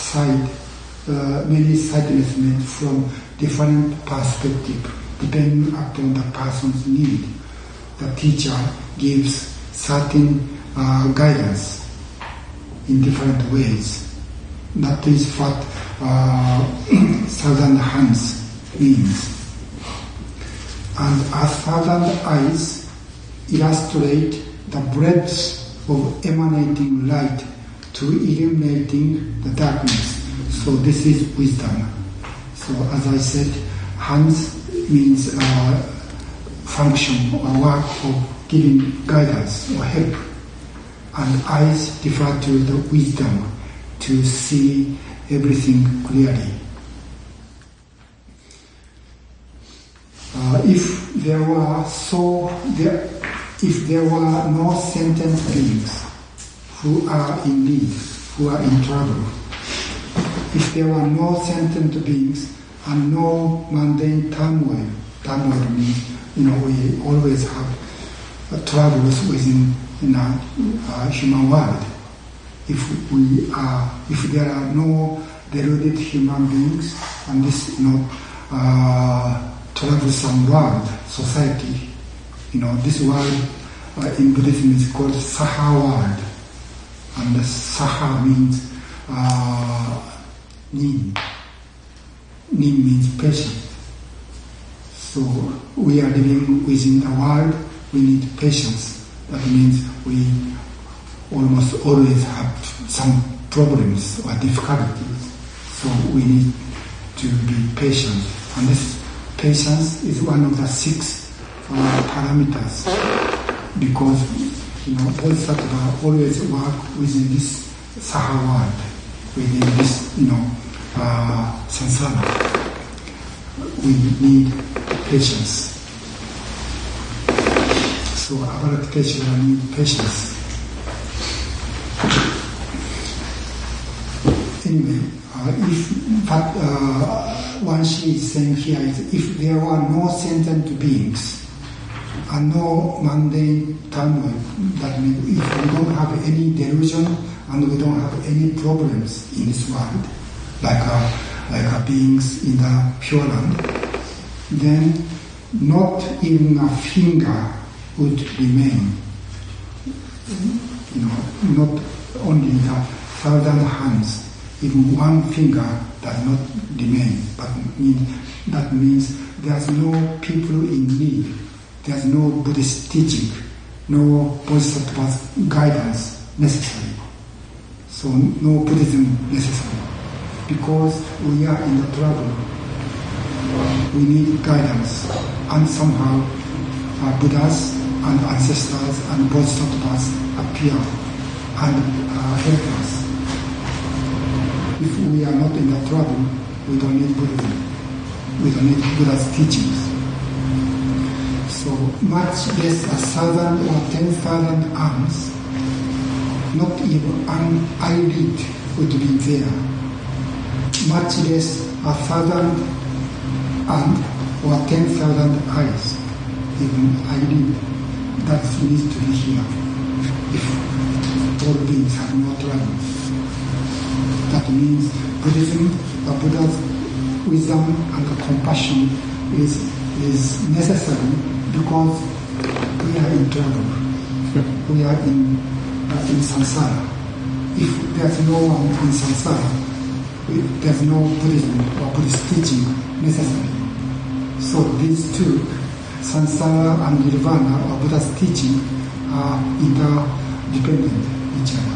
many sideness meant from different perspectives, depending upon the person's need. The teacher gives certain guidance in different ways. That is what 1,000 hands means. And as 1,000 eyes illustrate the breadth of emanating light to illuminating the darkness. So this is wisdom. So as I said, hands means function or work of giving guidance or help. And eyes refer to the wisdom to see everything clearly. If there were no sentient beings who are in need, who are in trouble, if there were no sentient beings and no mundane turmoil means, we always have troubles within human world. If there are no deluded human beings and this troublesome world, society, this world in Buddhism is called Saha world, and the Saha means Nin. Nin means patient. So we are living within the world, we need patience. That means we almost always have some problems or difficulties. So we need to be patient. And this patience is one of the 6 parameters, because Bodhisattva always work within this Saha world, within this samsara. We need patience. So Avalokiteshvara needs patience. Anyway, What she is saying here is, if there are no sentient beings and no mundane turmoil, that means if we don't have any delusion and we don't have any problems in this world, like beings in the Pure Land, then not even a finger would remain. Not only the 1,000 hands, even one finger does not remain. But that means there's no people in need. There's no Buddhist teaching, no Bodhisattva's guidance necessary. So no Buddhism necessary. Because we are in the trouble, we need guidance. And somehow Buddhas and ancestors and Bodhisattvas appear and help us. If we are not in the trouble, we don't need Buddhism. We don't need Buddha's teachings. So much less 1,000 or 10,000 arms, not even an eyelid would be there. Much less 1,000 and or 10,000 eyes, even eyelid, that needs to be here. If all beings have no trouble. That means Buddhism, Buddha's wisdom and compassion is necessary because we are in trouble. We are in samsara. If there's no one in samsara, there's no Buddhism or Buddhist teaching necessary. So these two, samsara and nirvana or Buddha's teaching, are interdependent each other.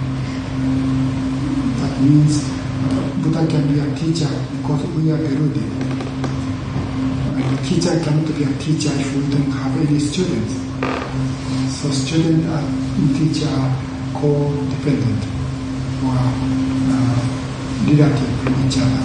That means Buddha can be a teacher because we are deluded. And a teacher cannot be a teacher if we don't have any students. So student and teacher are co-dependent or relative to each other.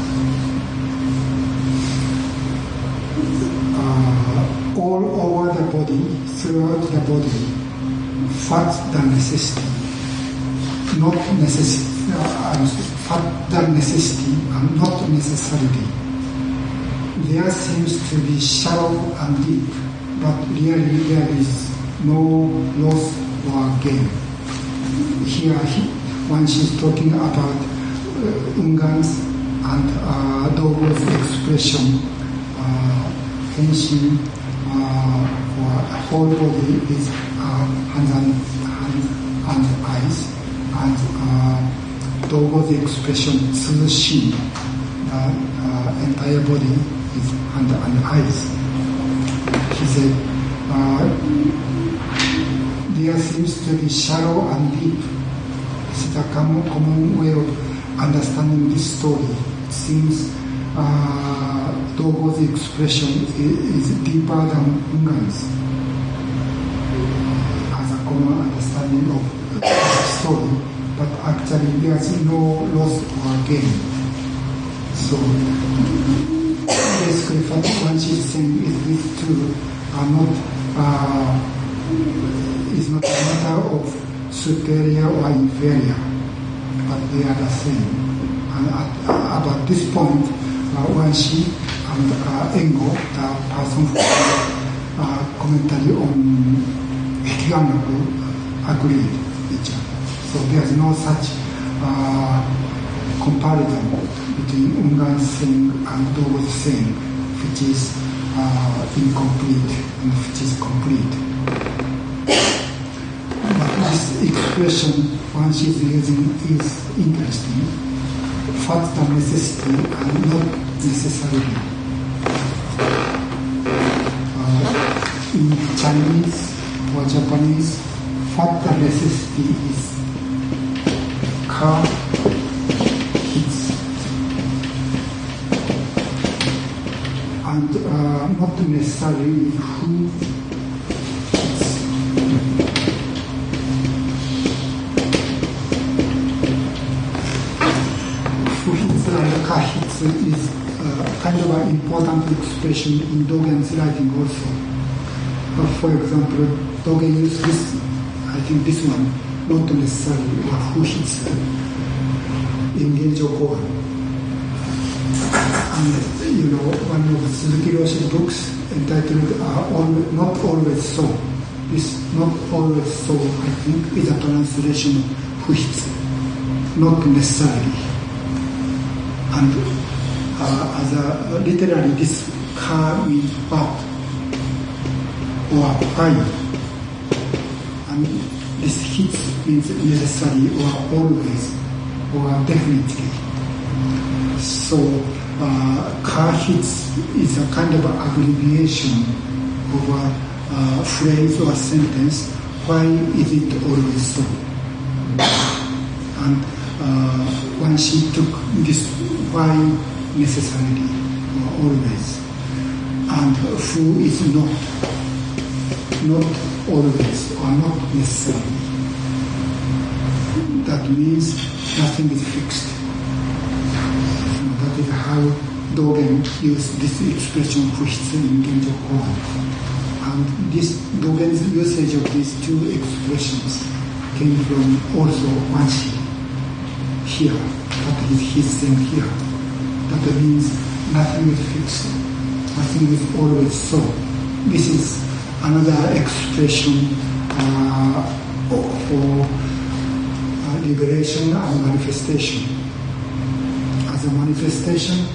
All over the body, throughout the body, fat than necessity, not necessity, fat than necessity and not necessarily. There seems to be shallow and deep, but really there is no loss or gain. Here, when she's talking about Ungans and Dogo's expression, henshin, or whole body is hands and eyes, and Dogo's expression tsushin, entire body is hand and eyes. He said, there seems to be shallow and deep. This is a common way of understanding this story. It seems Dogo's expression is deeper than Ungan's as a common understanding of the story, but actually there's no loss or gain. So basically what she's saying is these two are not is not a matter of superior or inferior, but they are the same. And at about this point, when she and Engo, the person who commentary on Ekigangaku, agreed each other. So there's no such comparison between Ungan's saying and Dogo's saying, which is incomplete and which is complete. But this expression, one she's using, is interesting. Fat the necessity and not necessarily. In Chinese or Japanese, fat the necessity is ka hits, and not necessarily who hits. Kahitsu is kind of an important expression in Dogen's writing also. For example, Dogen used this, I think this one, not necessarily Fuhitsu in Genjo Koan. And one of Suzuki Roshi's books entitled "Not Always So." This "Not Always So," I think, is a translation of "fuhitsu," not necessarily. And literally, this "ka" means but or fine, and this "hitsu" means necessary or always or definitely. So, "ka-hitsu" is a kind of abbreviation of a phrase or a sentence. Why is it always so? And when she took this "why" necessarily or always, and "fu" is not always or not necessarily. That means nothing is fixed. That is how Dogen used this expression "fuhitsu" in Genjo Koan. And this Dogen's usage of these two expressions came from also Wanshi here. That is his saying here. That means nothing is fixed. Nothing is always so. This is another expression for liberation and manifestation. As a manifestation,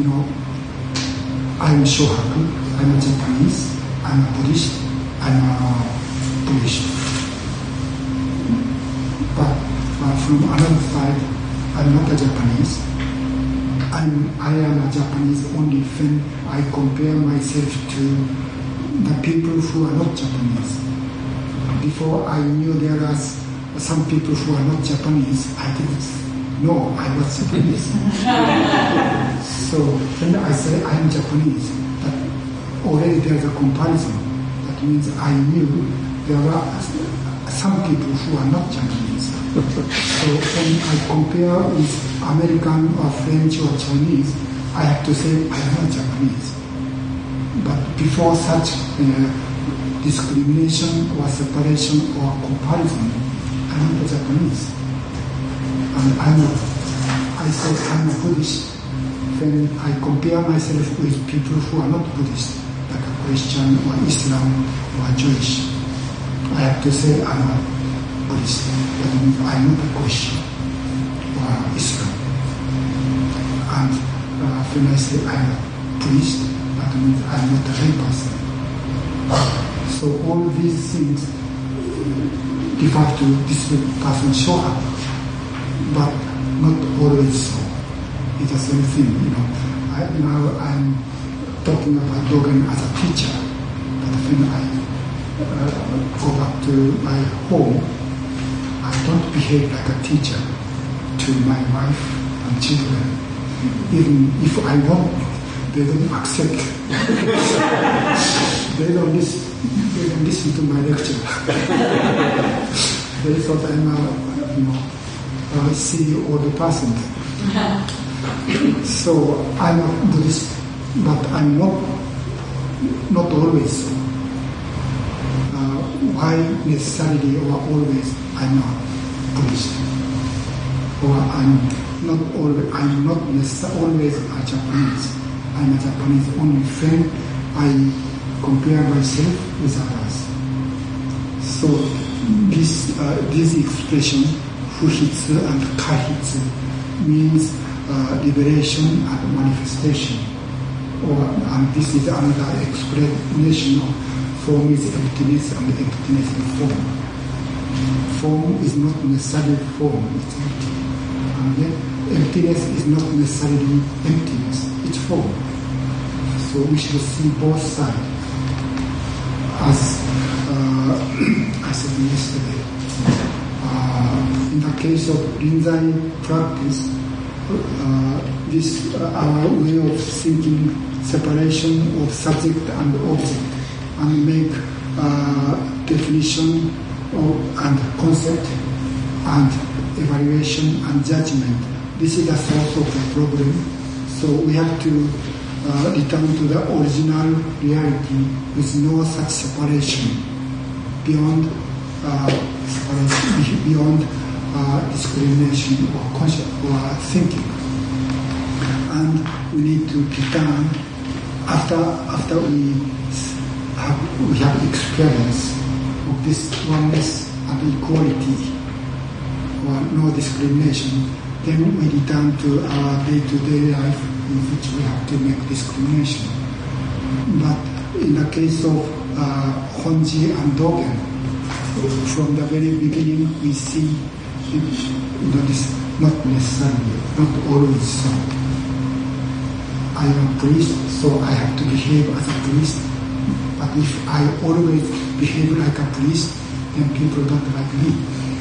I'm Shohaku, I'm a Japanese, I'm a Buddhist, I'm a Buddhist. But from another side, I'm not a Japanese. I am a Japanese only when I compare myself to the people who are not Japanese. Before I knew there are some people who are not Japanese, I didn't know I was Japanese. So when I say I'm Japanese, that already there's a comparison. That means I knew there are some people who are not Japanese. So when I compare with American or French or Chinese, I have to say I'm not Japanese. But before such discrimination or separation or comparison, I'm not Japanese. And I say I'm a Buddhist when I compare myself with people who are not Buddhist, like a Christian or Islam or Jewish. I have to say I'm a Buddhist. That means I'm not a Christian or Islam. And when I say I'm a priest, that means I'm not a lay person. So all these things refer to this person Shohaku, but not always so. It's the same thing, Now I'm talking about Dogen as a teacher, but when I go back to my home, I don't behave like a teacher to my wife and children. Even if I want, they don't accept. They don't listen to my lecture. They thought I'm a silly old person. So I'm a Buddhist, but I'm not always so. Why necessarily or always I'm a Buddhist? Or I'm not always a Japanese. I'm a Japanese only when I compare myself with others. So this expression, fuhitsu and kahitsu, means liberation and manifestation. And this is another explanation of form is emptiness and emptiness is form. Form is not necessarily form, it's empty. And yet emptiness is not necessarily emptiness, it's form. So we should see both sides. As I said yesterday, in the case of Rinzai practice, this our way of thinking separation of subject and object and make definition and concept and evaluation and judgment. This is the source of the problem. So we have to return to the original reality with no such separation beyond discrimination or concept or thinking. and we need to return after we have experience of this oneness and equality or no discrimination, then we return to our day-to-day life in which we have to make discrimination. But in the case of Honji and Dogen, from the very beginning we see this not necessarily, not always so. I am a priest, so I have to behave as a priest. But if I always behave like a priest, then people don't like me.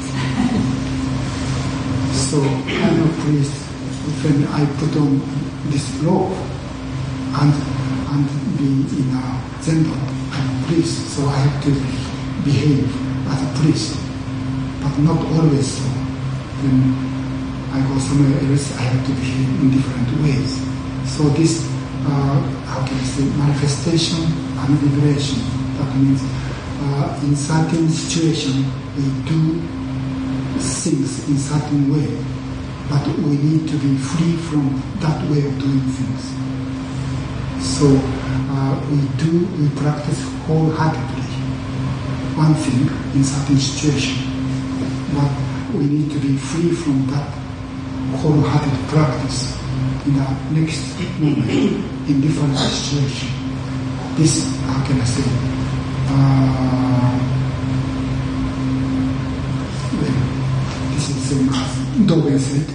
So I'm a priest when I put on this robe and be in a Zenbo. I'm a priest, so I have to behave as a priest, but not always so. When I go somewhere else, I have to behave in different ways. So this, how can I say, manifestation and liberation. That means in certain situation we do things in certain way, but we need to be free from that way of doing things. So we practice wholeheartedly one thing in certain situation, but we need to be free from that wholehearted practice in the next moment in different situation. This, how can I say, this is the same as Dogen said,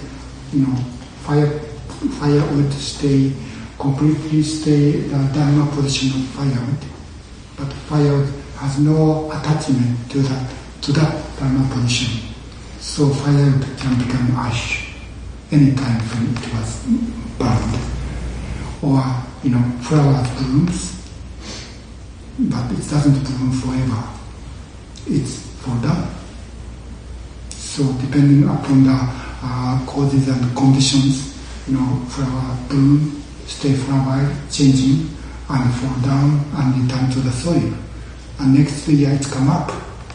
fire would completely stay the Dharma position of firewood, but firewood has no attachment to that Dharma position. So firewood can become ash anytime when it was burned. Or, flowers blooms, but it doesn't bloom forever. It's for them. So depending upon the causes and conditions, flower bloom, stay for a while, changing, and fall down and return to the soil. And next year it come up.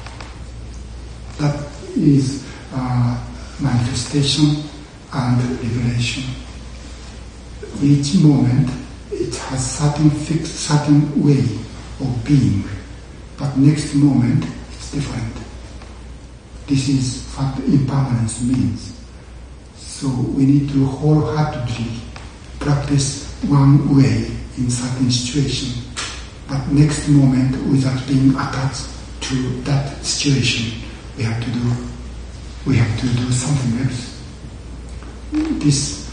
That is manifestation and liberation. Each moment it has certain way of being, but next moment it's different. This is what impermanence means. So we need to wholeheartedly practice one way in certain situation, but next moment without being attached to that situation, we have to do something else. This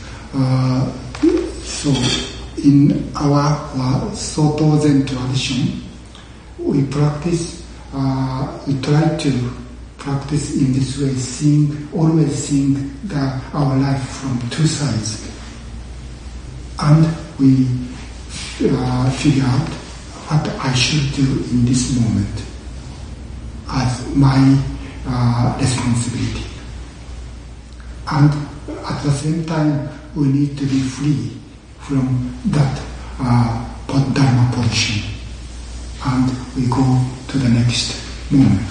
so in our Soto Zen tradition, we practice. We try to practice in this way, always seeing our life from two sides, and we figure out what I should do in this moment as my responsibility, and at the same time we need to be free from that Dharma position, and we go to the next moment.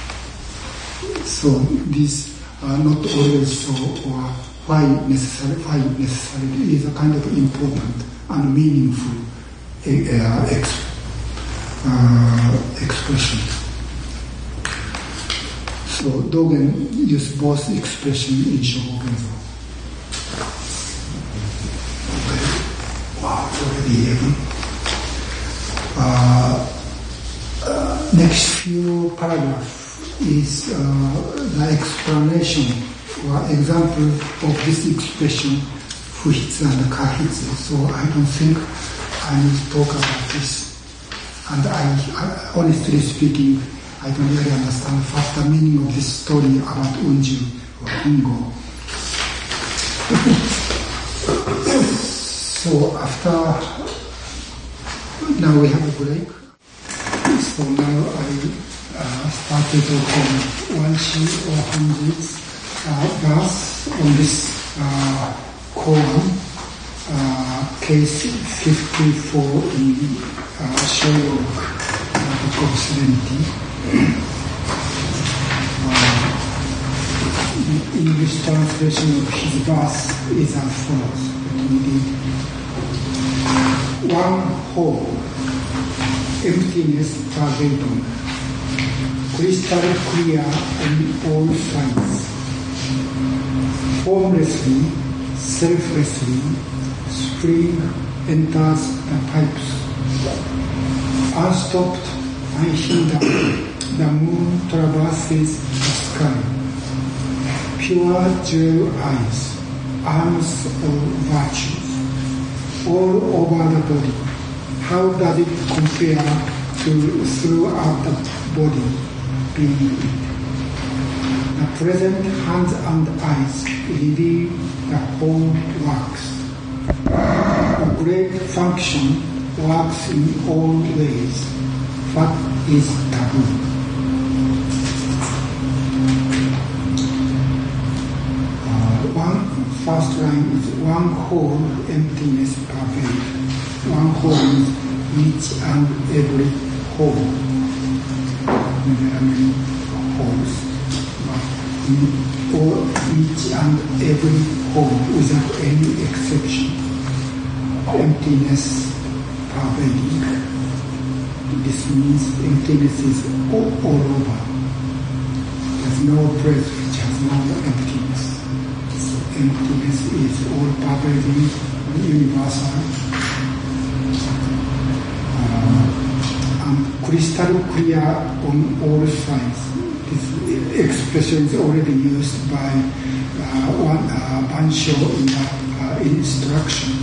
So this not always so, or why necessarily is a kind of important and meaningful expression. So Dogen used both expression in Shobogenzo. Wow, it's already 11. Next few paragraphs is the explanation or example of this expression, fuhitsu and kahitsu. So I don't think I need to talk about this. And I honestly speaking, I don't really understand first the meaning of this story about Unju or Ingo. So now we have a break. So now I started from Wanshi or Honji's verse on this koan, case 54 in Shoyok, Book of Serenity. The English translation of his verse is as follows. Let me read one whole, emptiness pervading, crystal clear on all sides. Formlessly, selflessly, spring enters the pipes. Unstopped, unhindered, the moon traverses the sky. Pure jewel eyes, arms of virtues, all over the body. How does it compare to throughout the body being it? The present hands and eyes reveal the whole works. A great function works in all ways. What is taboo? First line is one whole, emptiness pervade. One whole is each and every whole. There are many wholes, but each and every whole without any exception. Emptiness pervading. This means emptiness is all over. There's no place which has no emptiness. Emptiness is all pervading, universal, and crystal clear on all sides. This expression is already used by Bansho in the introduction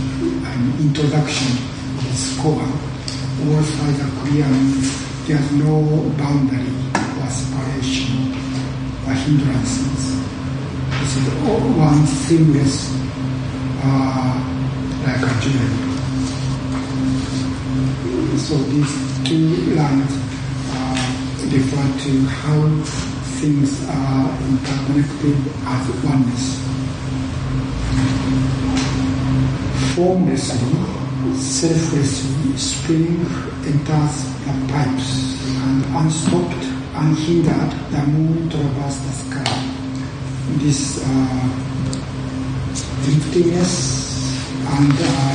of this koan. All sides are clear, there's no boundary or separation or hindrances. This is one seamless, like a jewel. So these two lines refer to how things are interconnected as oneness. Formlessly, selflessly, spring enters the pipes, and unstopped, unhindered, the moon traverses the sky. This emptiness and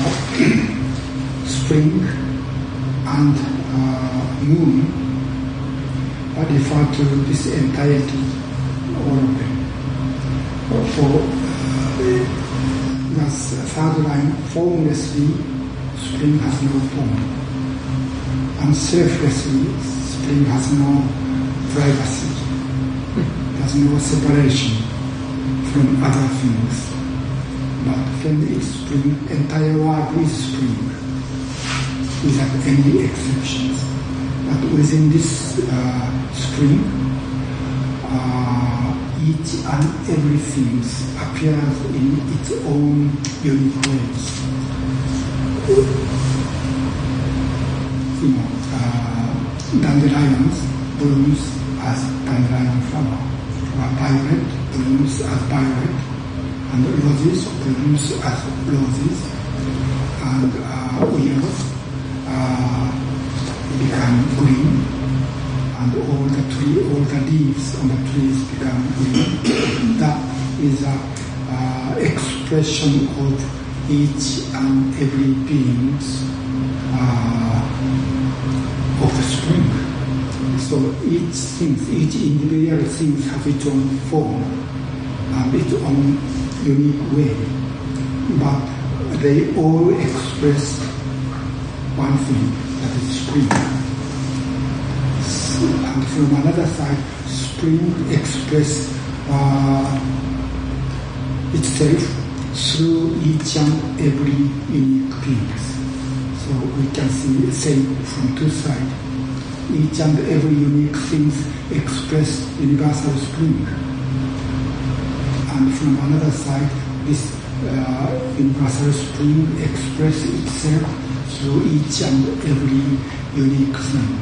spring and moon refer to this entirety, all of them. For the third line, formlessly, spring has no form. Unselflessly, spring has no privacy. There's no separation from other things. But when it's spring, entire world is spring, without any exceptions. But within this spring, each and everything appears in its own unique ways. Dandelions blooms as dandelion flower, violet blooms as violet, and roses blooms as roses, and willows become green, and all the leaves on the trees become green. That is an expression of each and every being's of the spring. So each individual thing has its own form and its own unique way, but they all express one thing, that is spring. And from another side, spring expresses itself through each and every unique being. So we can say from two sides, each and every unique thing express universal spring. And from another side, this universal spring expresses itself through each and every unique thing.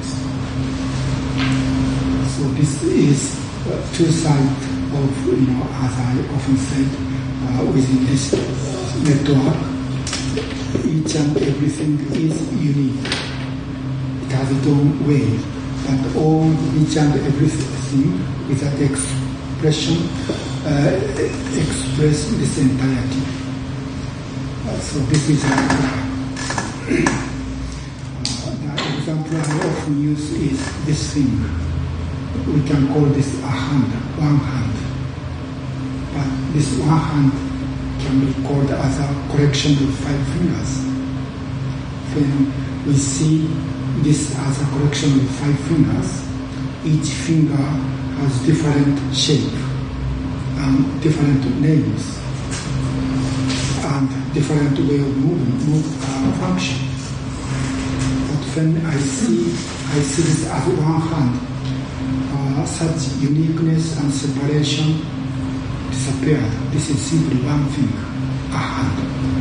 So this is two sides of, as I often said, within this network, each and everything is unique. It has its own way, but all each and everything with that expression express this entirety. So this is example I often use is this thing. We can call this a hand, one hand. But this one hand can be called as a collection of 5 fingers. When we see this as a collection of 5 fingers, each finger has different shape and different names and different way of function. But when I see this as one hand, such uniqueness and separation disappeared. This is simply one finger, a hand.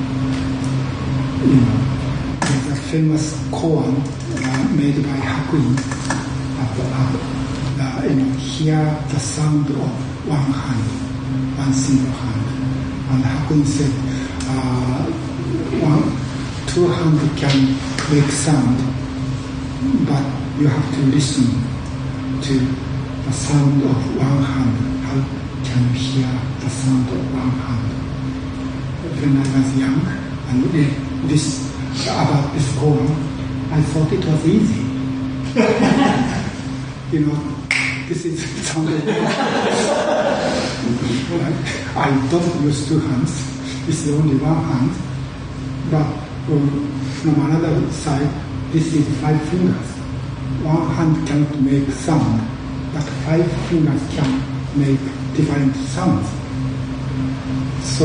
There's a famous koan made by Hakuin. Hear the sound of one hand, one single hand. And Hakuin said, 2 hands can make sound, but you have to listen to the sound of one hand. How can you hear the sound of one hand? When I was young and read about this poem, I thought it was easy. This is sounded. I don't use 2 hands. This is only one hand. But from another side, this is 5 fingers. One hand cannot make sound, but 5 fingers can make different sounds. So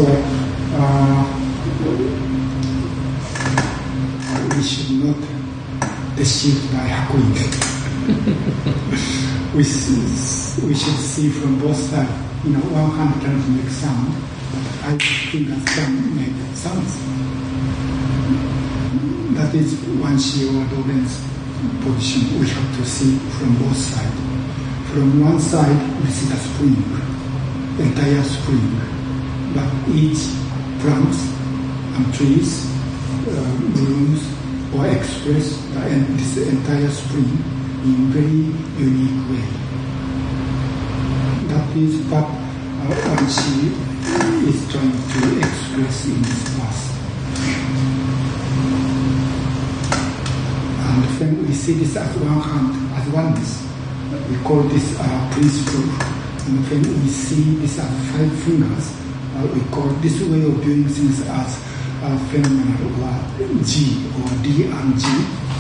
we should not deceive by Hakuin. we should see from both sides. One hand cannot make sound, but 5 fingers can make sounds. That is one Shio or Dogen's position. We have to see from both sides. From one side, we see the spring, entire spring, but each plants and trees, blooms, or express this entire spring in very unique way. That is what one Shi is trying to express in this verse. And when we see this as one hand, as oneness, we call this principle. And when we see this as 5 fingers, we call this way of doing things as phenomenal, or G, or D and G.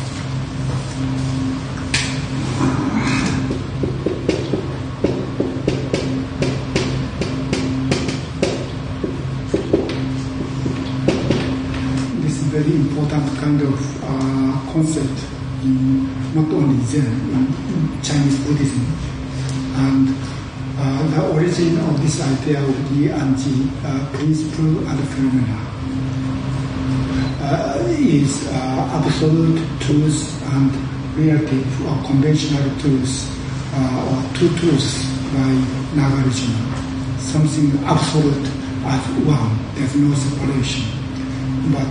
This is very important kind of concept in not only Zen, in Chinese Buddhism. And the origin of this idea of Yi and Ji, principle and phenomena, is absolute truth and relative or conventional truth, or 2 truths by Nagarjuna. Something absolute as one, there's no separation. But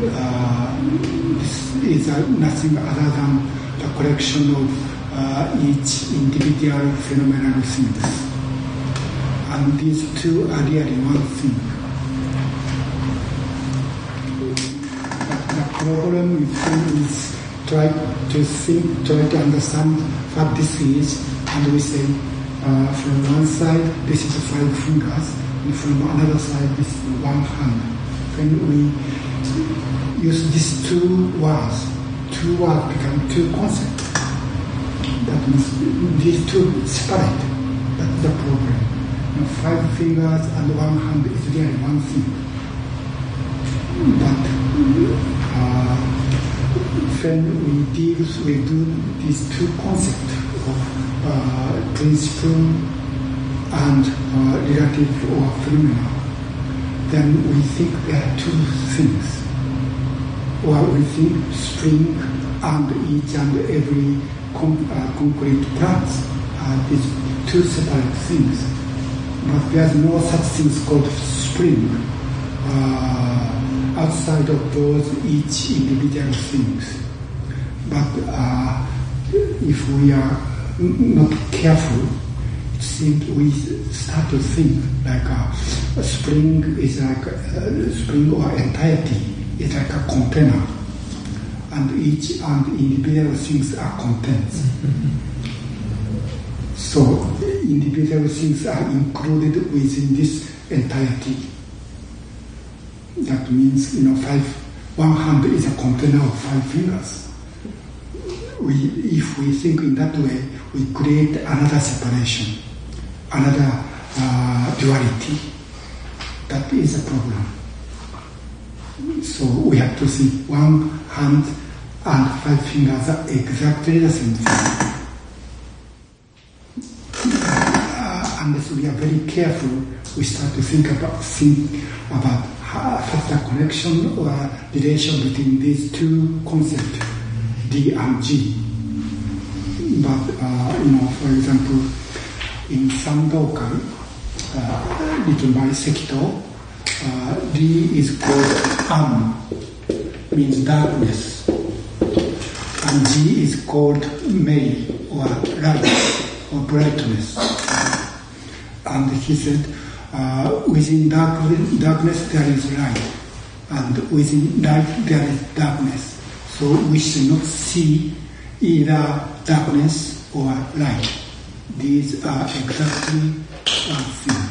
this is nothing other than the collection of each individual phenomenal things. And these 2 are really one thing. But the problem is try to understand what this is, and we say from one side this is 5 fingers, and from another side this is one hand. When we use these 2 words become 2 concepts. That means these 2 separate. That's the problem. 5 fingers and one hand is really one thing. But when we do these 2 concepts of principle and relative or phenomena, then we think there are 2 things. Or we think spring and each and every concrete plants are these 2 separate things. But there's no such things called spring outside of those each individual things. But if we are not careful, it seems we start to think like a spring is like a spring or entirety is like a container, and each and individual things are contents. So individual things are included within this entirety. That means, one hand is a container of 5 fingers. If we think in that way, we create another separation, another duality. That is a problem. So we have to see one hand and 5 fingers are exactly the same thing. Unless we are very careful, we start to think about the connection or relation between these two concepts, D and G. But for example, in Sandokan, written by Sekito, D is called means darkness, and G is called Mei or light or brightness. And he said, within darkness there is light, and within light there is darkness. So we should not see either darkness or light. These are exactly one thing.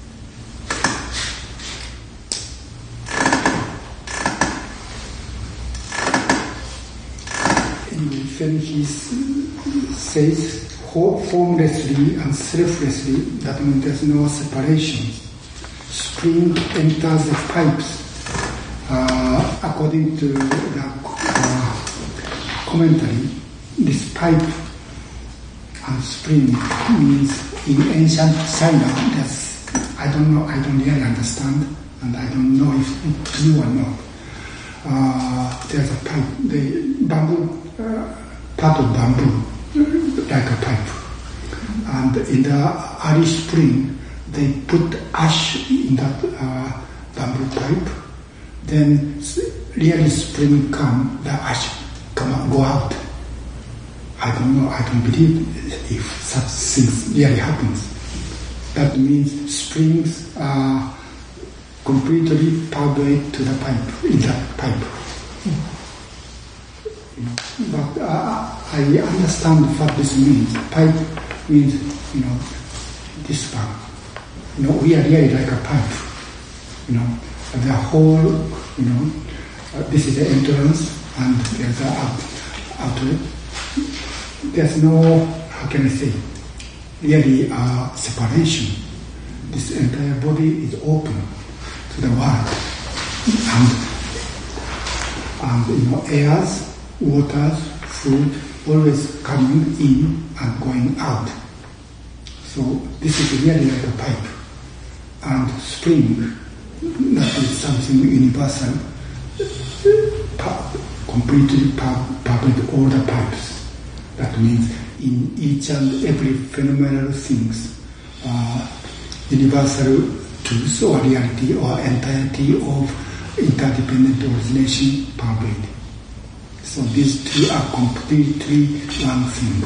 Anyway, then he says, formlessly and selflessly, that means there's no separation. Spring enters the pipes. According to the commentary, this pipe and spring means in ancient China, I don't really understand, and I don't know if it's true or not. There's a pipe, the bamboo, part of bamboo, like a pipe. And in the early spring, they put ash in that bamboo pipe. Then really spring come, the ash go out. I don't know, I don't believe if such things really happens. That means springs are completely pervade to the pipe, in that pipe. But I understand what this means. Pipe means, this one. We are really like a pipe. The whole, this is the entrance and there's the outlet. There's no, how can I say, really separation. This entire body is open to the world. And airs, waters, food, always coming in and going out. So this is really like a pipe. And spring, that is something universal, completely pervade all the pipes. That means in each and every phenomenal things, universal truth or reality or entirety of interdependent origination pervade. So these two are completely one thing.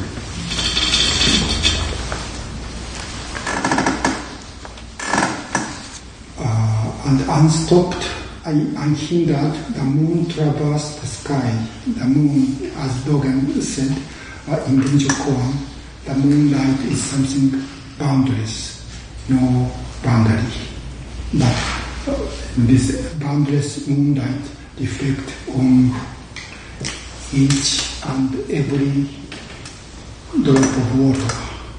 And unstopped, unhindered, the moon traversed the sky. The moon, as Dogen said in Genjo Koan, the moonlight is something boundless, no boundary. But this boundless moonlight reflects on each and every drop of water.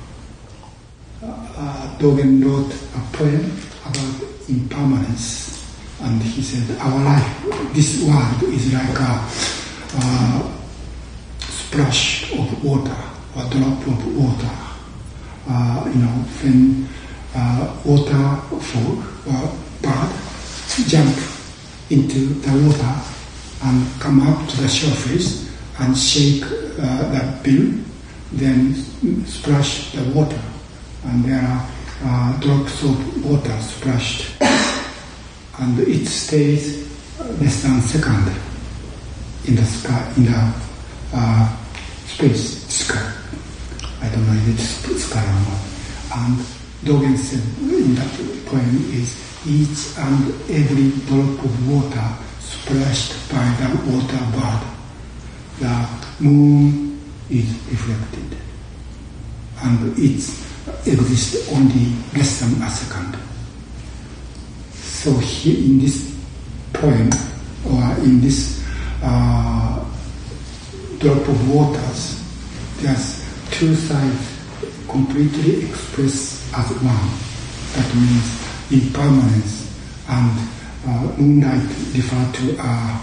Dogen wrote a poem about impermanence, and he said, our life, this world is like a splash of water, or drop of water. When water fall, or bird jump into the water and come up to the surface and shake the bill, then splash the water, and there are drops of water splashed, and it stays less than a second in the sky, in the sky. I don't know if it's sky or not. And Dogen said in that poem is each and every drop of water splashed by the water bird the moon is reflected, and it exists only less than a second. So here in this poem, or in this drop of waters, there's two sides completely expressed as one. That means impermanence and moonlight refer to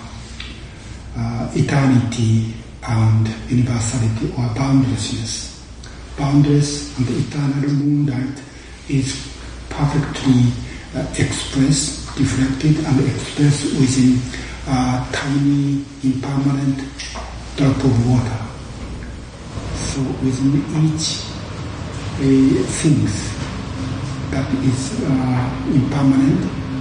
eternity and universality or boundlessness. Boundless and eternal moonlight is perfectly expressed, reflected and expressed within a tiny impermanent drop of water. So within each things that is impermanent,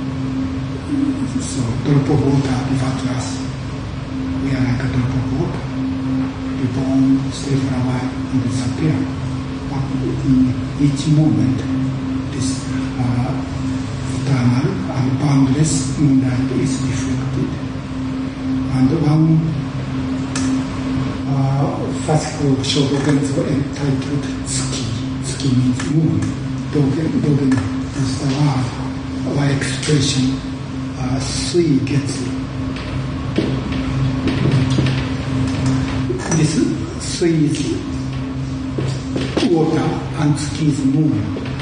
so drop of water refers to us. We are like a drop of water. We born, stay for a while, and disappear. But in each moment, this eternal and boundless moonlight is reflected. And one classical shodogen is entitled Tsuki. Tsuki means moon. Dogen is the word or expression Sui Getsu. This Sui is water and Tsuki is moon.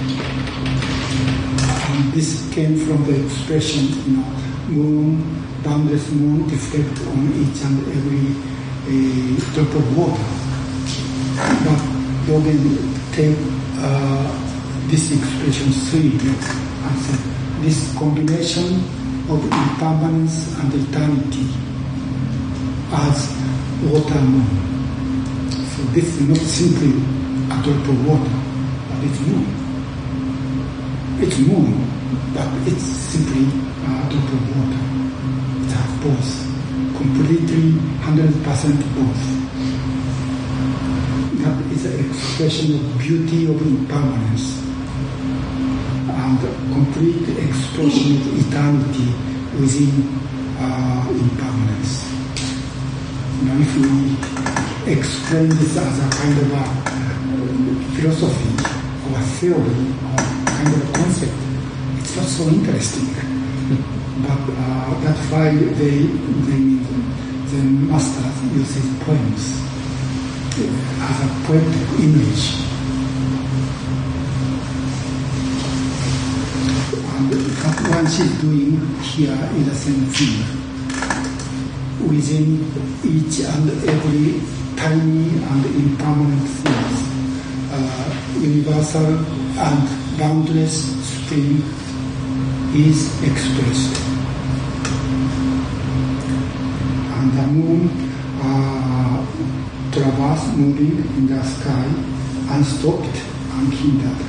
And this came from the expression, moon, boundless moon reflect on each and every drop of water. But Dogen take this expression Sui and said, this combination of impermanence and eternity as water moon. So this is not simply a drop of water, but it's moon. It's moon, but it's simply a drop of water. It has both, completely 100% both. That is an expression of beauty of impermanence and complete expression of eternity within impermanence. Now, if we explain this as a kind of a philosophy or a theory or kind of a concept, it's not so interesting. But that's why the masters use these poems as a poetic image. And what one is doing here is the same thing. Within each and every tiny and impermanent things, universal and boundless spring is expressed. And the moon traverses moving in the sky, unstopped, unhindered.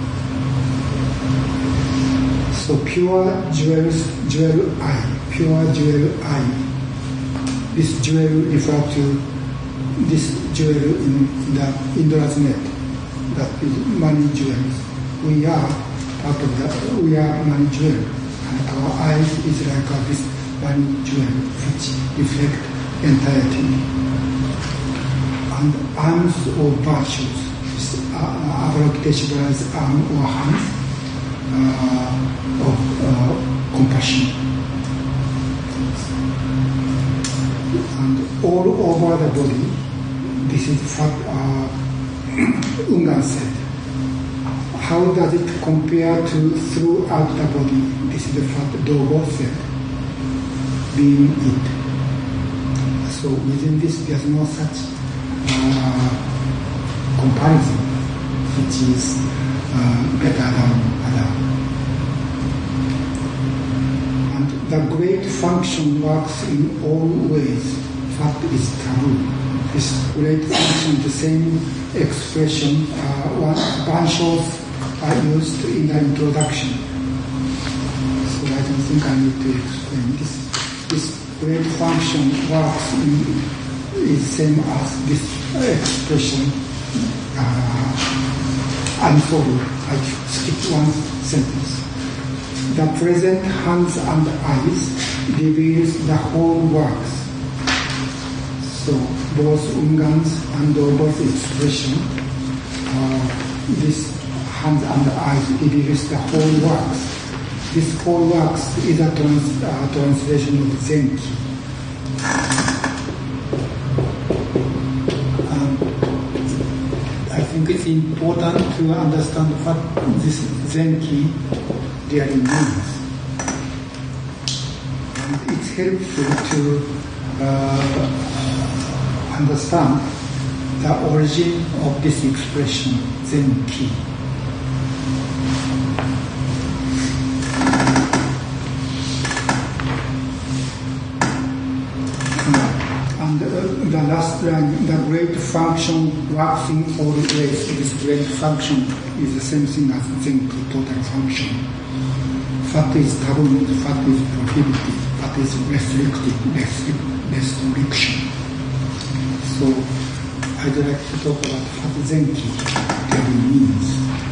So pure jewel eye. This jewel refers to this jewel in the Indra's net, that is money jewels. We are part of that, we are money jewel, and our eyes is like this money jewel which reflect entirety. And arms or virtues, abracadabra arm or hand of compassion. And all over the body, this is what Ungan said. How does it compare to throughout the body? This is what Dogo said, being it. So within this, there's no such comparison, which is better than other. And the great function works in all ways. What is taboo? This great function, the same expression, Banshos are used in the introduction. So I don't think I need to explain this. This great function works is same as this expression unfold. I skip one sentence. The present hands and eyes reveals the whole works. So both ungans and both expression, this hands and eyes, it is the whole works. This whole works is a translation of Zenki. I think it's important to understand what this Zenki really means. And it's helpful to understand the origin of this expression, Zenki. And the last line, the great function works in all ways. This great function is the same thing as Zenki, total function. What is dominant, what is prohibited, what is restriction. So I'd like to talk about what Zenki really means.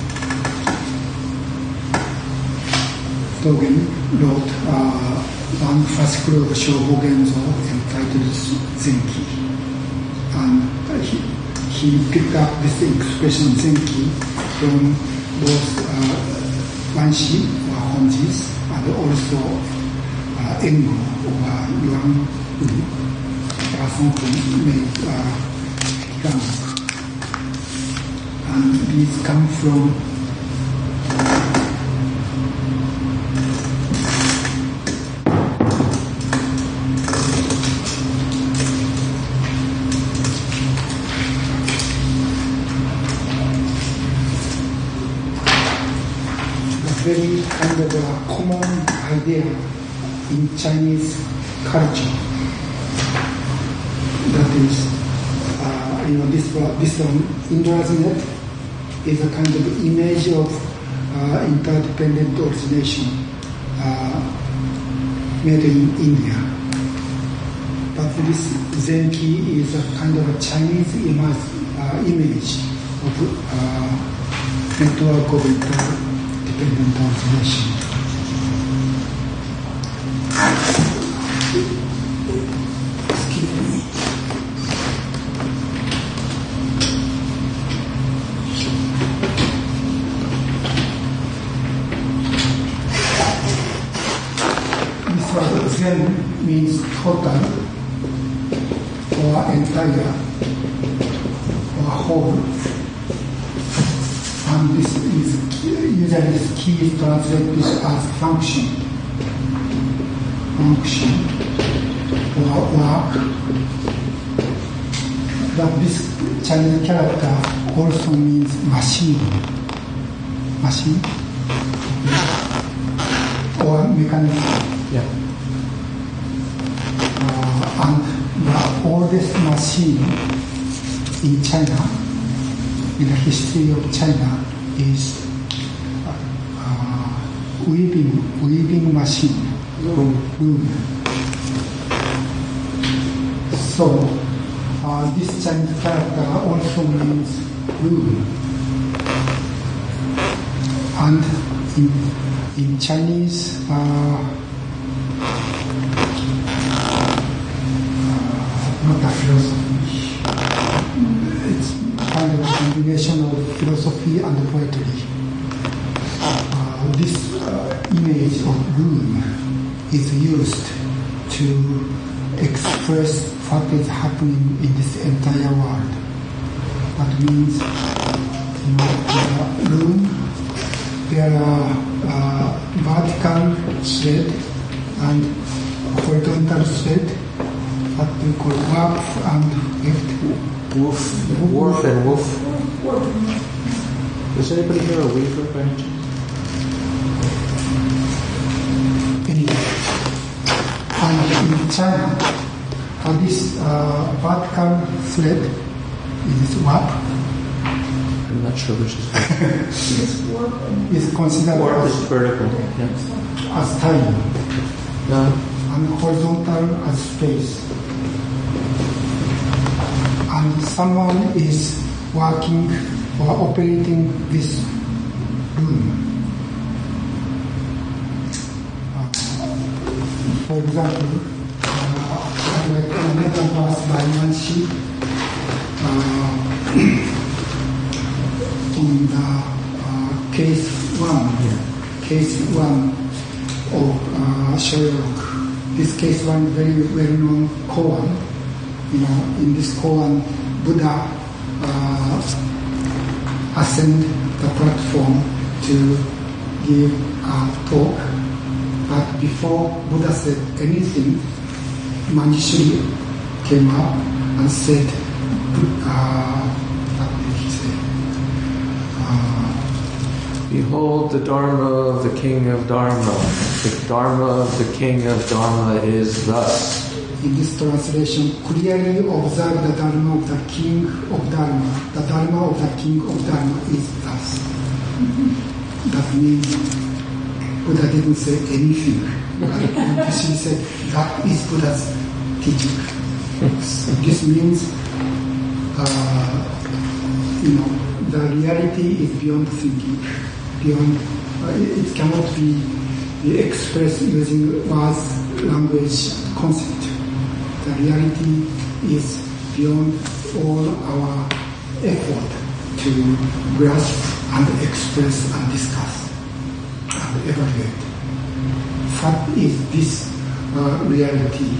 Dogen wrote one fascicule of Shobogenzo entitled Zenki. And he picked up this expression Zenki from both Wanshi or Honjis and also Engo or Yuan or something made Hikanoku. And these come from very kind of a common idea in Chinese culture. That is, this Indra's net is a kind of image of interdependent origination made in India. But this Zenki is a kind of a Chinese image of network of interdependent origination. Zen means total or entire or whole, and this is usually this key is translated as function or work. But this Chinese character also means machine or mechanism. Yeah. And the oldest machine in China, in the history of China, is weaving machine, loom. So this Chinese character also means loom. And in Chinese, not a philosophy. It's kind of a combination of philosophy and poetry. This image of loom is used to express what is happening in this entire world. That means, loom, there are vertical thread and horizontal thread. What we call warp and weft. Warp and woof. Does anybody hear a weaver by any chance? Anyway. And in China, this vertical thread is warp. I'm not sure which is which. Is considered Warp is vertical. as time. Yeah. And horizontal as space. And someone is working or operating this loom. For example, I'd like to another verse by Manshi on the case one of Sherlock. This case one very well-known koan. In this koan, Buddha ascend the platform to give a talk. But before Buddha said anything, Manjushri came up and said, what did he say? Behold the Dharma of the King of Dharma. The Dharma of the King of Dharma is thus. In this translation, clearly observe the Dharma of the King of Dharma. The Dharma of the King of Dharma is thus. That means Buddha didn't say anything. She said, that is Buddha's teaching. This means, the reality is beyond thinking. It cannot be expressed using words, language, concept. The reality is beyond all our effort to grasp and express and discuss and evaluate. What is this reality?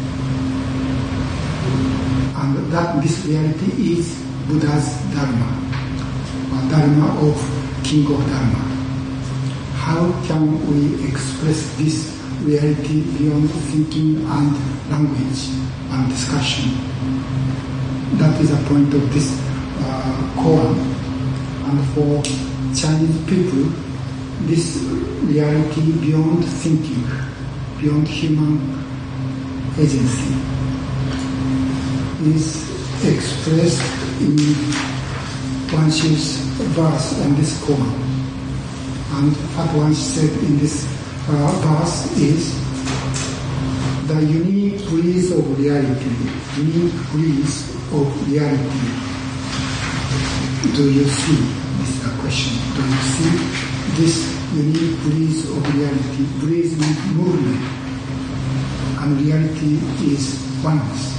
And that this reality is Buddha's Dharma, or Dharma of King of Dharma. How can we express this reality beyond thinking and language and discussion? That is the point of this koan. And for Chinese people, this reality beyond thinking, beyond human agency, is expressed in Wanshi's verse on this koan. And what Wanshi said in this verse is the unique breeze of reality. Unique breeze of reality. Do you see? This is the question. Do you see this unique breeze of reality? Breeze means movement, and reality is oneness.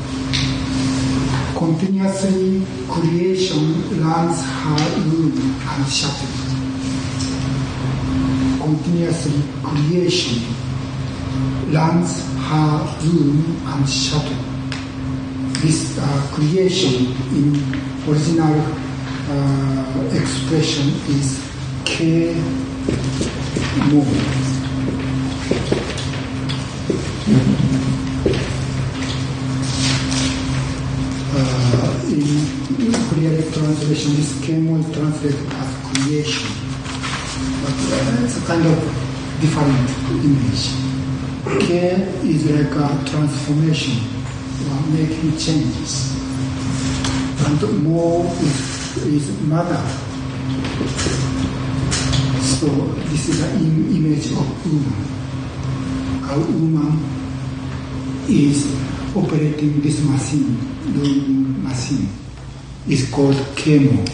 Continuously, creation runs her room and shutters. Continuously, creation runs her room and shutters. This creation in original expression is K-mo. In Korean translation, this K-mo is translated as creation. But it's a kind of different image. K is like a transformation, making changes. And mo is mother. So this is an image of woman. A woman is operating this machine, doing machine. It's called Kemo.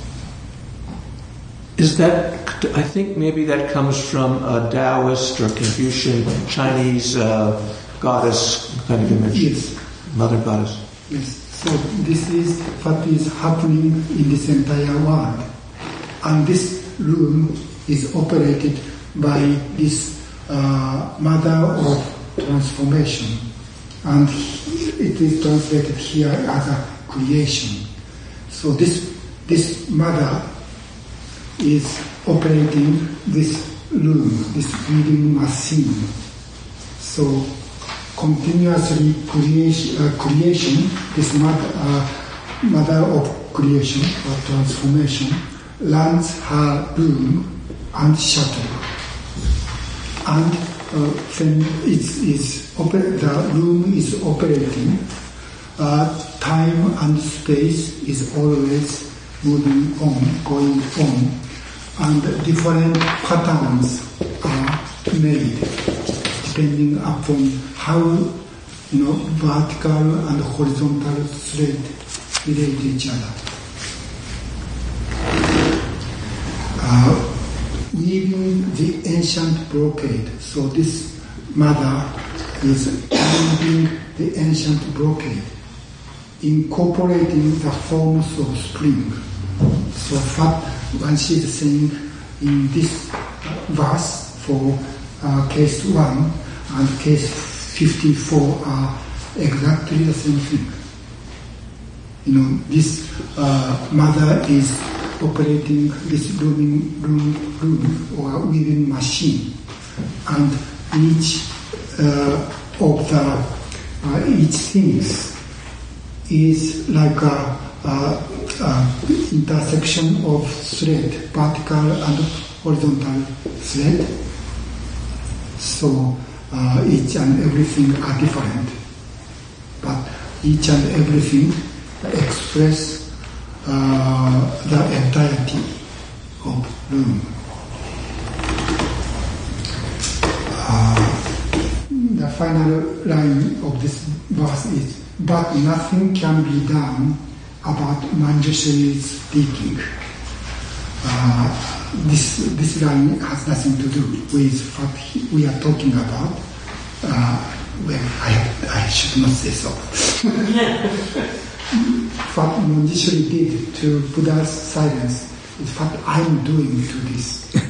Is that, I think maybe that comes from a Taoist or Confucian Chinese goddess kind of image. Yes. Mother goddess. Yes. So this is what is happening in this entire world. And this room is operated by this mother of transformation. And it is translated here as a creation. So this mother is operating this room, this breathing machine. So continuously creation, this mother of creation or transformation, runs her room and shuttle. And when the room is operating, time and space is always moving on, going on, and different patterns are made depending upon how vertical and horizontal thread relate to each other. Weaving the ancient brocade, so this mother is finding the ancient brocade, incorporating the forms of spring. So what Banshi is saying in this verse for case 1 and case 54 are exactly the same thing. This mother is operating this room or weaving machine, and each of the each things is like a intersection of thread, vertical and horizontal thread. So each and everything are different, but each and everything express the entirety of room. The final line of this verse is, but nothing can be done about Manjushri's teaching. This line has nothing to do with what we are talking about. Well, I should not say so. What Manjushri did to Buddha's silence is what I'm doing to this.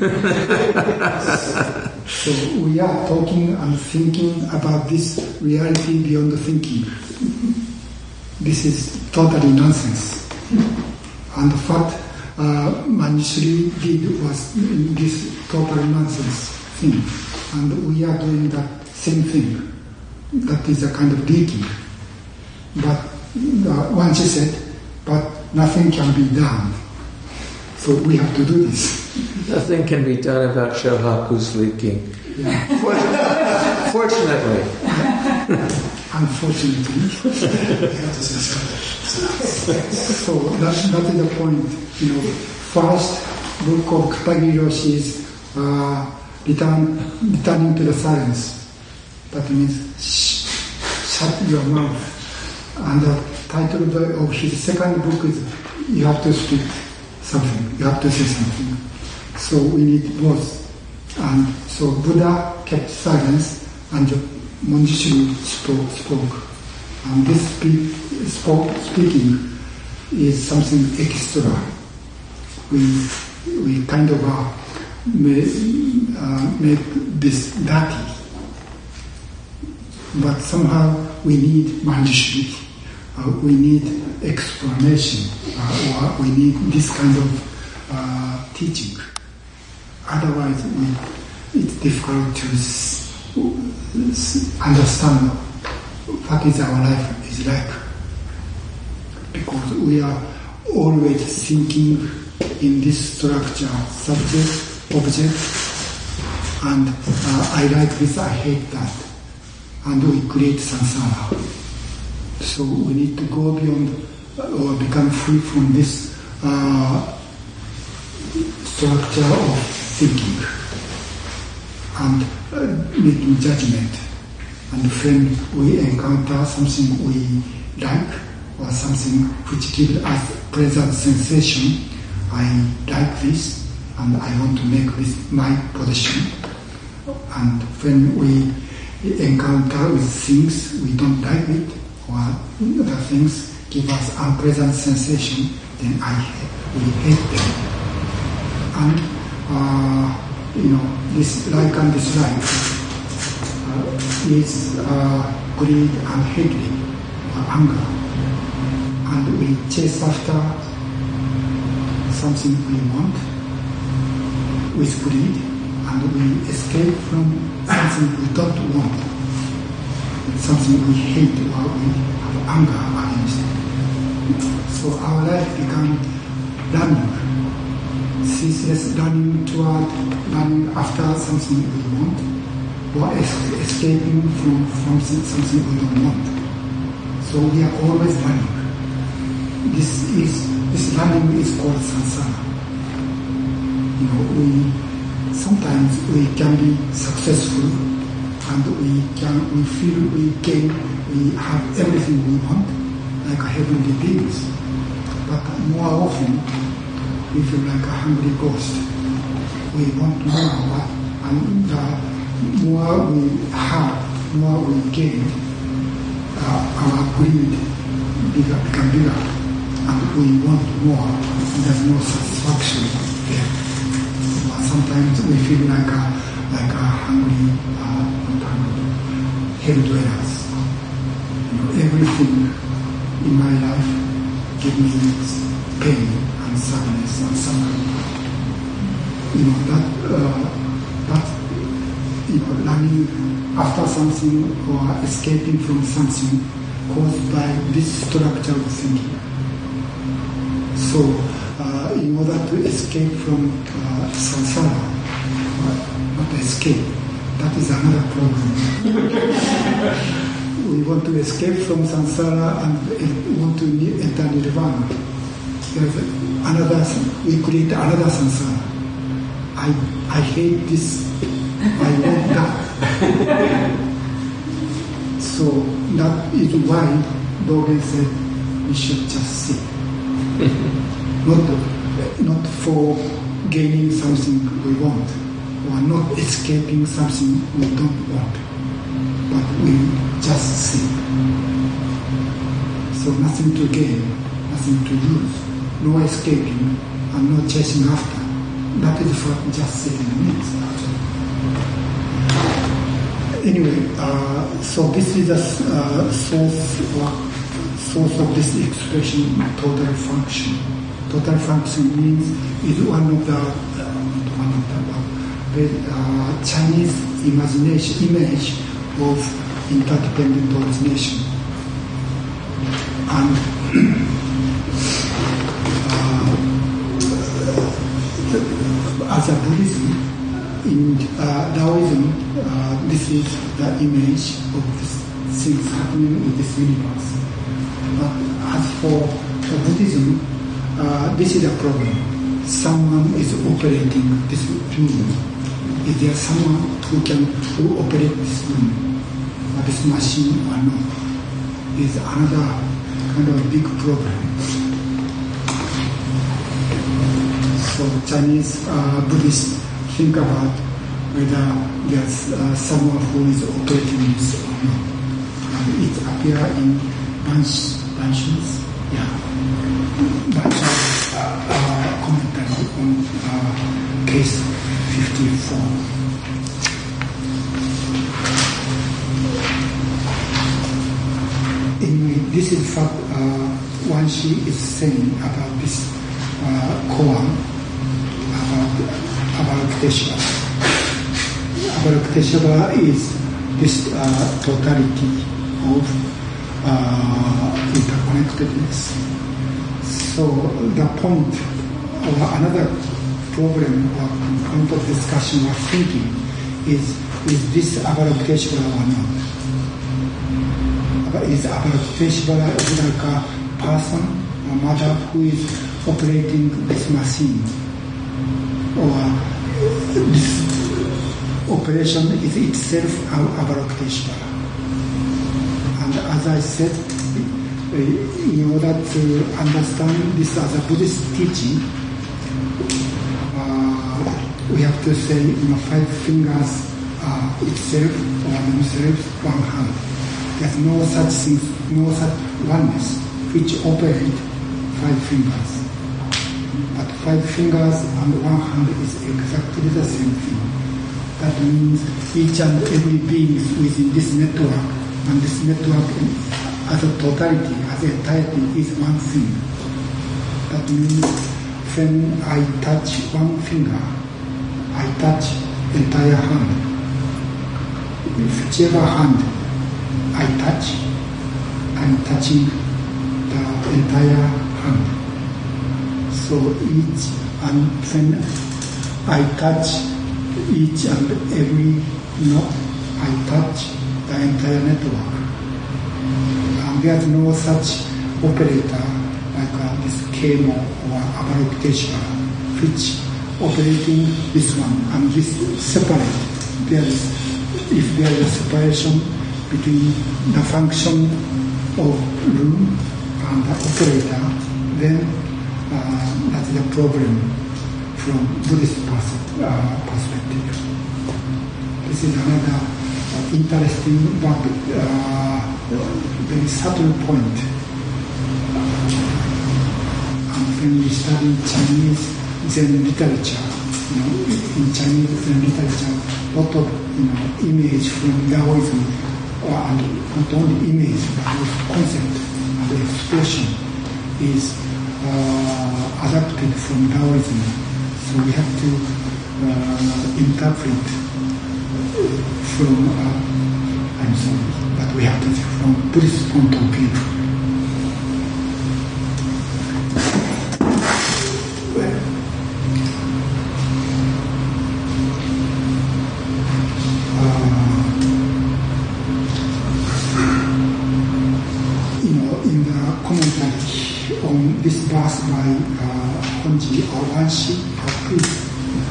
So we are talking and thinking about this reality beyond the thinking. This is totally nonsense. And what Manjushri did was this total nonsense thing. And we are doing that same thing. That is a kind of leaking. But once she said, but nothing can be done. So we have to do this. Nothing can be done about Shohaku's leaking. Yeah. Fortunately. Unfortunately. So that is the point. First book of Katagiri Roshi is returning to the silence. That means shut your mouth. And the title of his second book is you have to speak something, you have to say something. So we need both. And so Buddha kept silence and Manjushri spoke. And this speaking is something extra. We kind of make this dirty. But somehow we need Manjushri. We need explanation, or we need this kind of teaching. Otherwise, it's difficult to understand what is our life is like. Because we are always thinking in this structure, subject, object, and I like this, I hate that. And we create samsara. So we need to go beyond or become free from this structure of thinking and making judgment. And when we encounter something we like or something which gives us pleasant sensation, I like this and I want to make this my position. And when we encounter with things we don't like it, or the things give us unpleasant sensation, then we hate them. And this like and dislike is greed and hatred, anger. And we chase after something we want with greed, and we escape from something we don't want. Something we hate or we have anger against. So our life becomes running, ceaseless running after something we want, or escaping from something we don't want. So we are always running. This running is called samsara. Sometimes we can be successful. And we feel we have everything we want, like a heavenly beings. But more often, we feel like a hungry ghost. We want more, and the more we have, more we gain, our greed become bigger, and we want more, and there's no satisfaction there. Sometimes we feel like a hungry, hell dwellers. Everything in my life gives me pain and sadness and suffering. Running after something or escaping from something caused by this structure of thinking. So, in order to escape from samsara, not escape, that is another problem. We want to escape from samsara and want to enter nirvana. There's another, we create another samsara. I hate this, I want that. So that is why Dogen said we should just sit. Not for gaining something we want, or not escaping something we don't want, but we just sit. So nothing to gain, nothing to lose, no escaping and no chasing after. That is what just sitting means. Anyway, so this is the source of this expression, total function. Total function means is one of the Chinese image of interdependent origination. And as a Buddhism, in Taoism, this is the image of things happening in this universe. But as for Buddhism, this is a problem. Someone is operating this room. Is there someone who operates this room, or this machine or not? Is another kind of big problem. So Chinese Buddhists think about whether there's someone who is operating this or not. And it appears in Banshu's commentary on case 54. Anyway, this is what Wanshi is saying about this koan, about Avalokiteshvara. Avalokiteshvara is this totality of interconnectedness. So the point, or another problem or point of discussion or thinking is this Avalokiteshvara or not? Is Avalokiteshvara like a person or mother who is operating this machine? Or this operation is itself Avalokiteshvara? And as I said, in order to understand this as a Buddhist teaching, we have to say, 5 fingers are itself or themselves one hand. There's no such thing, no such oneness which operate 5 fingers. But 5 fingers and one hand is exactly the same thing. That means each and every being within this network, and this network as a totality, as a entirety, is one thing. That means when I touch one finger, I touch entire hand. Whichever hand I touch, I'm touching the entire hand. So each, and when I touch each and every knot, I touch the entire network. And there's no such operator like this Kemo or Avalokiteshvara, which operating this one and this separate. If there is a separation between the function of room and the operator, then that is a problem from Buddhist perspective. This is another interesting but very subtle point. When we study Chinese Zen literature, in Chinese Zen literature, a lot of image from Taoism, and not only image but concept and expression is adapted from Taoism. So we have to interpret from, I'm sorry, but we have to from Buddhist point of view. In the commentary on this verse by Honji Wanshi, please.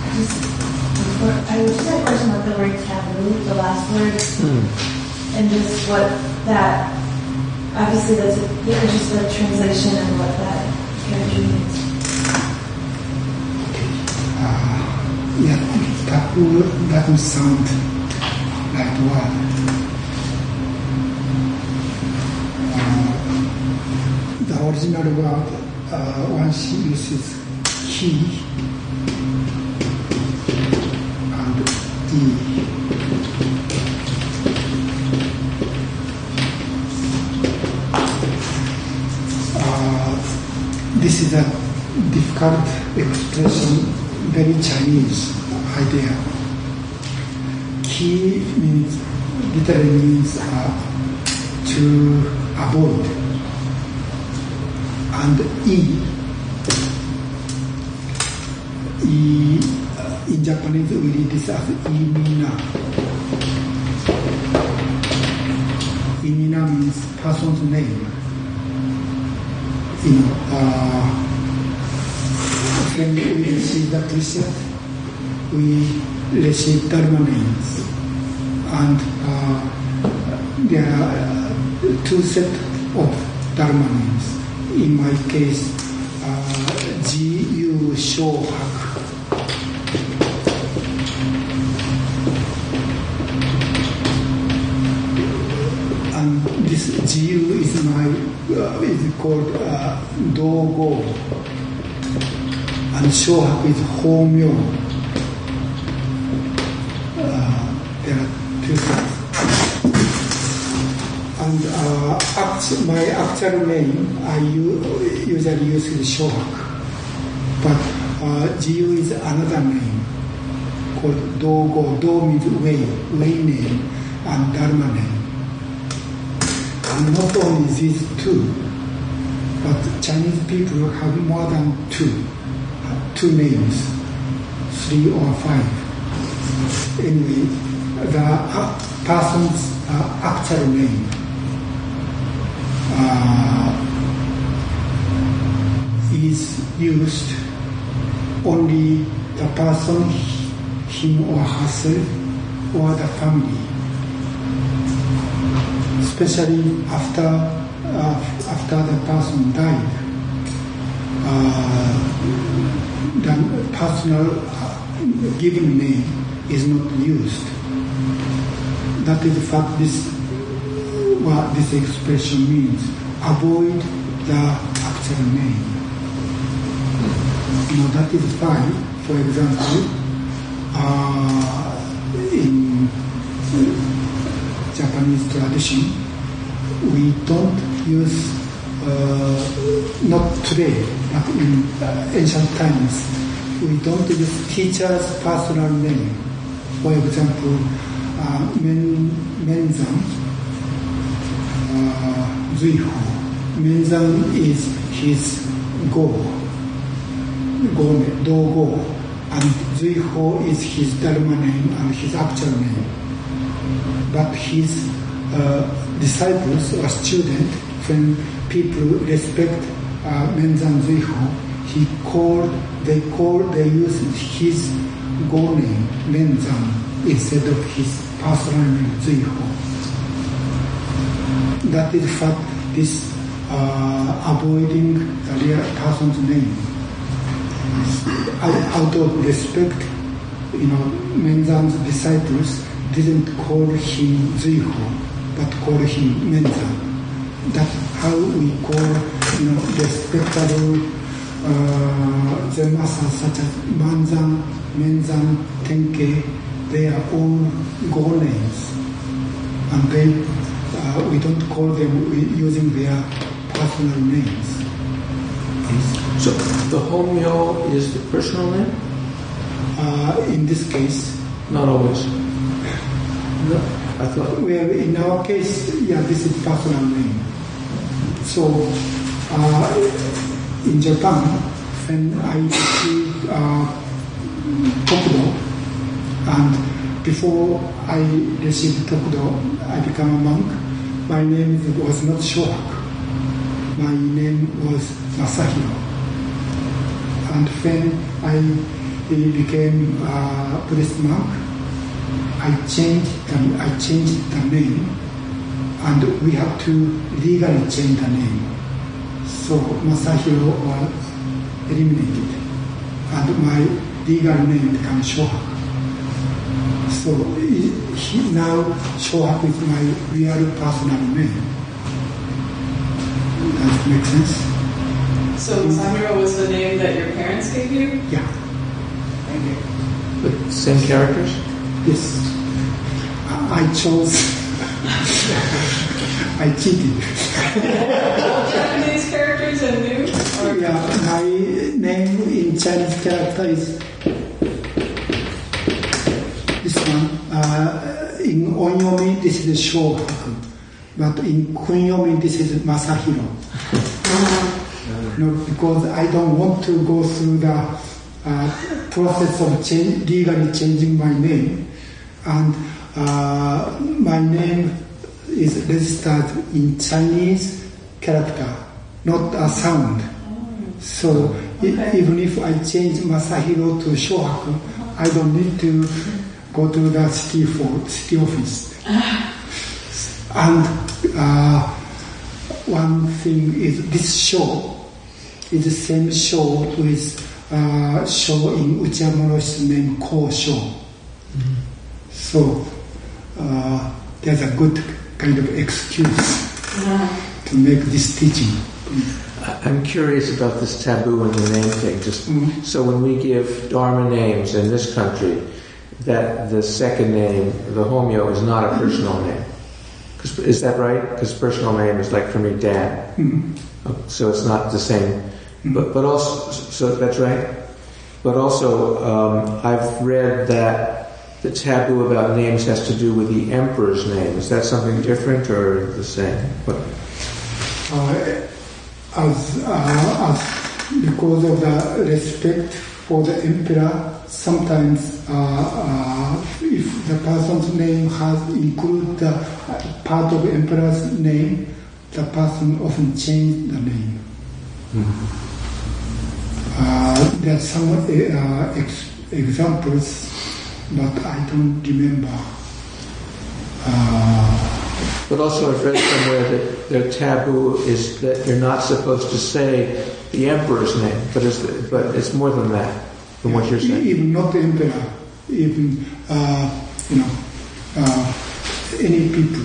I was just a question about the word taboo, the last word, and just what that, obviously that's just a translation and what that character means. Taboo doesn't sound like the word. The original word, once she uses he and he. This is a difficult expression, very Chinese idea. Ki means, literally means to avoid. And in Japanese we read this as imina. Imina means person's name. When we receive the precept, we receive Dharma names. And there are two sets of Dharma names. In my case, Ji-Yu Shohaku. And this Ji-Yu is is called Dogo. And Shohaku is Homyo. There are two sets. And my actual name, I usually use Shohaku. But Ji-Yu is another name called Dogo. Do means way name, and Dharma name. And not only these two, but Chinese people have more than two names, 3 or 5. Anyway, the person's actual name is used only the person, him or herself, or the family. Especially after the person died, the personal given name is not used. That is the fact. What this expression means: avoid the actual name. That is fine. For example, in Japanese tradition, we don't use, not today, but in ancient times, we don't use teacher's personal name. For example, Menzan, Zuiho. Menzan is his Dogo, and Zuiho is his Dharma name and his actual name. But his disciples or students, when people respect Menzan Zuiho, they use his go name, Menzan, instead of his personal name, Zuiho. That is fact, this avoiding the real person's name. Out of respect, Menzan's disciples, didn't call him Zuiho, but called him Menzan. That's how we call, respectable Zen masters such as Manzan, Menzan, Tenkei. They are all Go names, and we don't call them using their personal names. So the Homyo is the personal name? In this case, not always. No, I thought. Well, in our case, this is personal name. So in Japan, when I received Tokudo, and before I received Tokudo, I became a monk. My name was not Shohaku. My name was Masahiro. And when I became a Buddhist monk, I changed the name, and we have to legally change the name. So Masahiro was eliminated, and my legal name became Shohaku. So now Shohaku is my real personal name. Does it make sense? So Masahiro was the name that your parents gave you? Yeah. Okay. With same characters? Yes. I chose. I cheated. Japanese characters and new? Yeah, my name in Chinese character is this one. In Onyomi, this is Shohaku. But in Kunyomi, this is Masahiro. Because I don't want to go through the process of legally changing my name. And my name is registered in Chinese character, not a sound. So even if I change Masahiro to Shohaku, I don't need to go to the city office. And one thing is this show is the same show with show in Uchiyama name Ko Show. Mm-hmm. So there's a good kind of excuse to make this teaching. I'm curious about this taboo and the name thing. So when we give Dharma names in this country, that the second name, the Homyo, is not a personal name. Is that right? Because personal name is like from your dad. Mm-hmm. So it's not the same. Mm-hmm. But also, so that's right. But also, I've read that the taboo about names has to do with the emperor's name. Is that something different or the same? Because of the respect for the emperor, sometimes if the person's name has included the part of the emperor's name, the person often changes the name. Mm-hmm. There are some examples, but I don't remember. But also I've read somewhere that their taboo is that you're not supposed to say the emperor's name, but it's more than that, from what you're saying. Even not the emperor, even any people,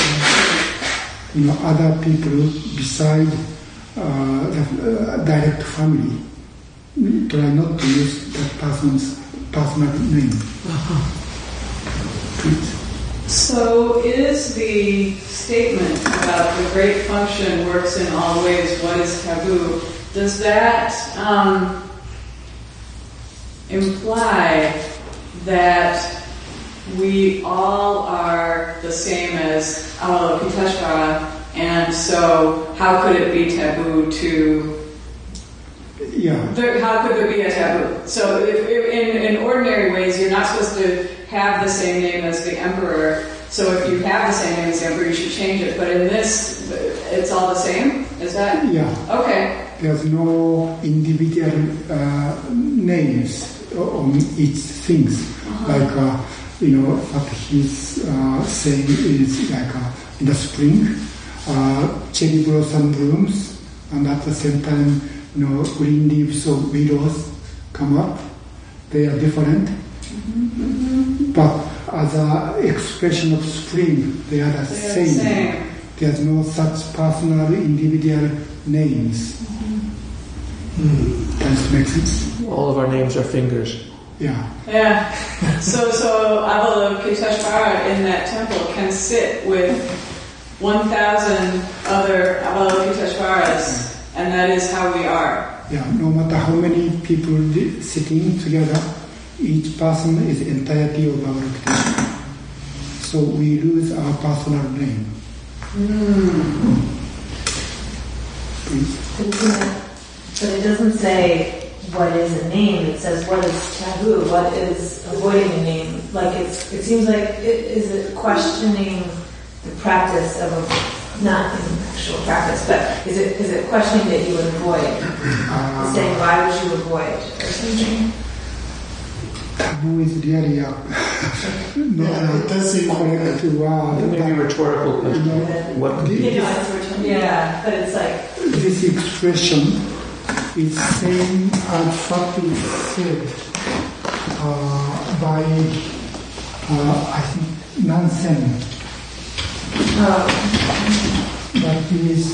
other people beside the direct family, try not to use that person's personal name. Uh-huh. So is the statement about the great function works in all ways, what is taboo, does that imply that we all are the same as Avalokiteshvara, and so how could it be taboo to... how could there be a taboo? So if in ordinary ways, you're not supposed to have the same name as the emperor. So if you have the same name as the emperor, you should change it. But in this, it's all the same? Is that? Yeah. Okay. There's no individual names on each things. Uh-huh. Like, what he's saying is like in the spring, cherry blossom blooms, and at the same time, green leaves of willows come up. They are different. But as an expression of spring, they are the same. There's no such personal, individual names. Does it make sense? All of our names are fingers. Yeah. Yeah. So Avalokiteshvara in that temple can sit with 1,000 other Avalokiteshvaras, and that is how we are. Yeah. No matter how many people sitting together, each person is the entirety of Avalokiteshvara. So we lose our personal name. Please. But it doesn't say what is a name. It says what is taboo. What is avoiding a name? Like it seems like is it questioning the practice of not in actual practice, but is it questioning that you would avoid? Saying why would you avoid or something? Taboo is really it does seem correct to Maybe rhetorical question. What? But it's like this expression is same as what is said by I think Nansen. That is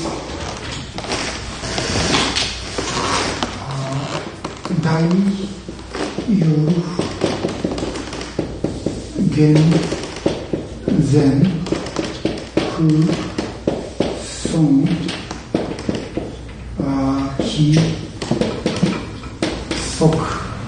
Dai Yu Gen Zen Ku Song Ki Sok.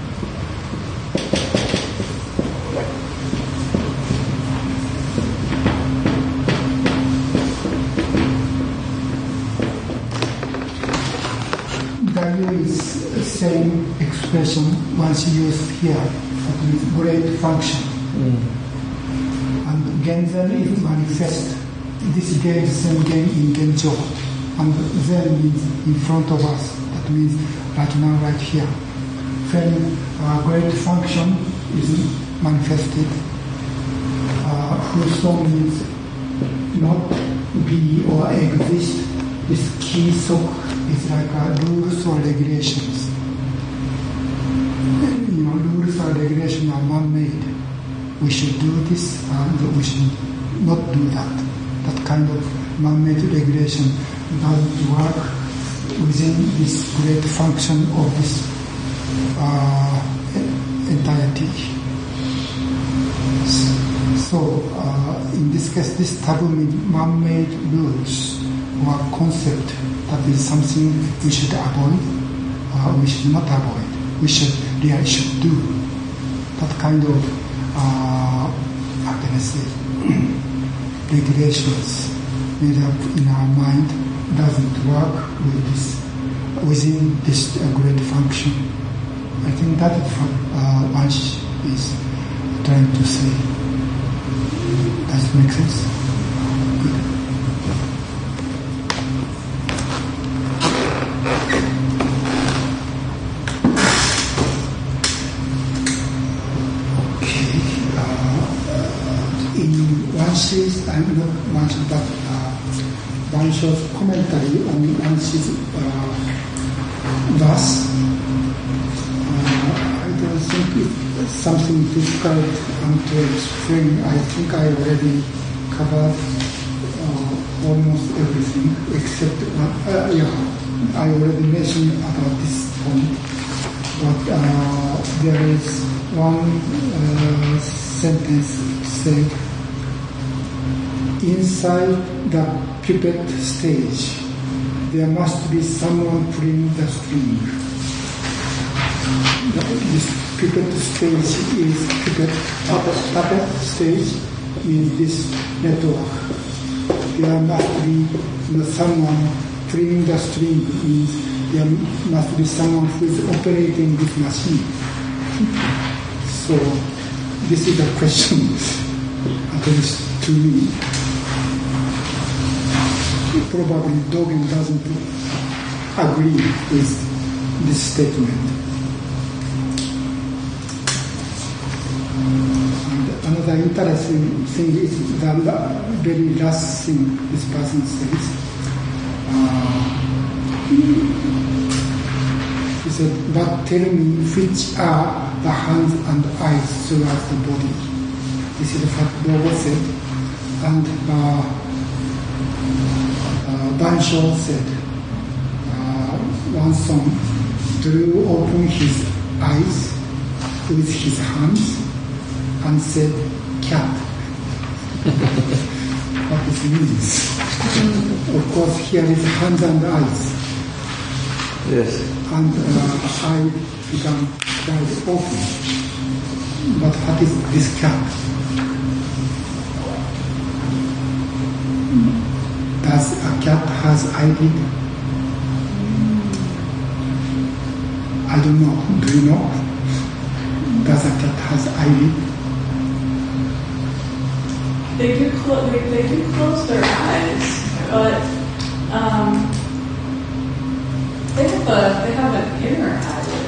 Dayu is the same expression once used here, that means great function. And Genzen is manifest. This Genzen Gen in Genjo. And Zen means in front of us. That means right now, right here. When great function is manifested, Fuso means not be or exist. This Ki Sok is like rules or regulations. Rules or regulations are man-made. We should do this and we should not do that. That kind of man-made regulation doesn't work within this great function of this entirety. So, in this case, this taboo means man-made rules or concept that is something we should avoid, we should not avoid. We should really should do. That kind of how can I say regulations made up in our mind doesn't work with this within this great function. I think that is what Vansh is trying to say. Does it make sense? Good. I'm not mentioning that Vansh's commentary on Vansh's verse. I don't think it's something difficult to explain. I think I already covered almost everything except I already mentioned about this point. But there is one sentence said, inside the puppet stage, there must be someone pulling the string. This puppet stage is puppet stage is this network. There must be someone pulling the string. Means there must be someone who is operating this machine. So this is a question, at least to me. Probably Dogen doesn't agree with this statement. And another interesting thing is the very last thing this person says. He said, but tell me which are the hands and eyes throughout the body. This is what Dogo said. And Bansho said, one song, drew open his eyes with his hands and said, cat. What this means. Of course, here is hands and eyes. Yes. And eye become quite open. But what is this cat? Does a cat has eyelid? I don't know. Do you know? Does a cat has eyelid? They do close their eyes, but they have an inner eyelid.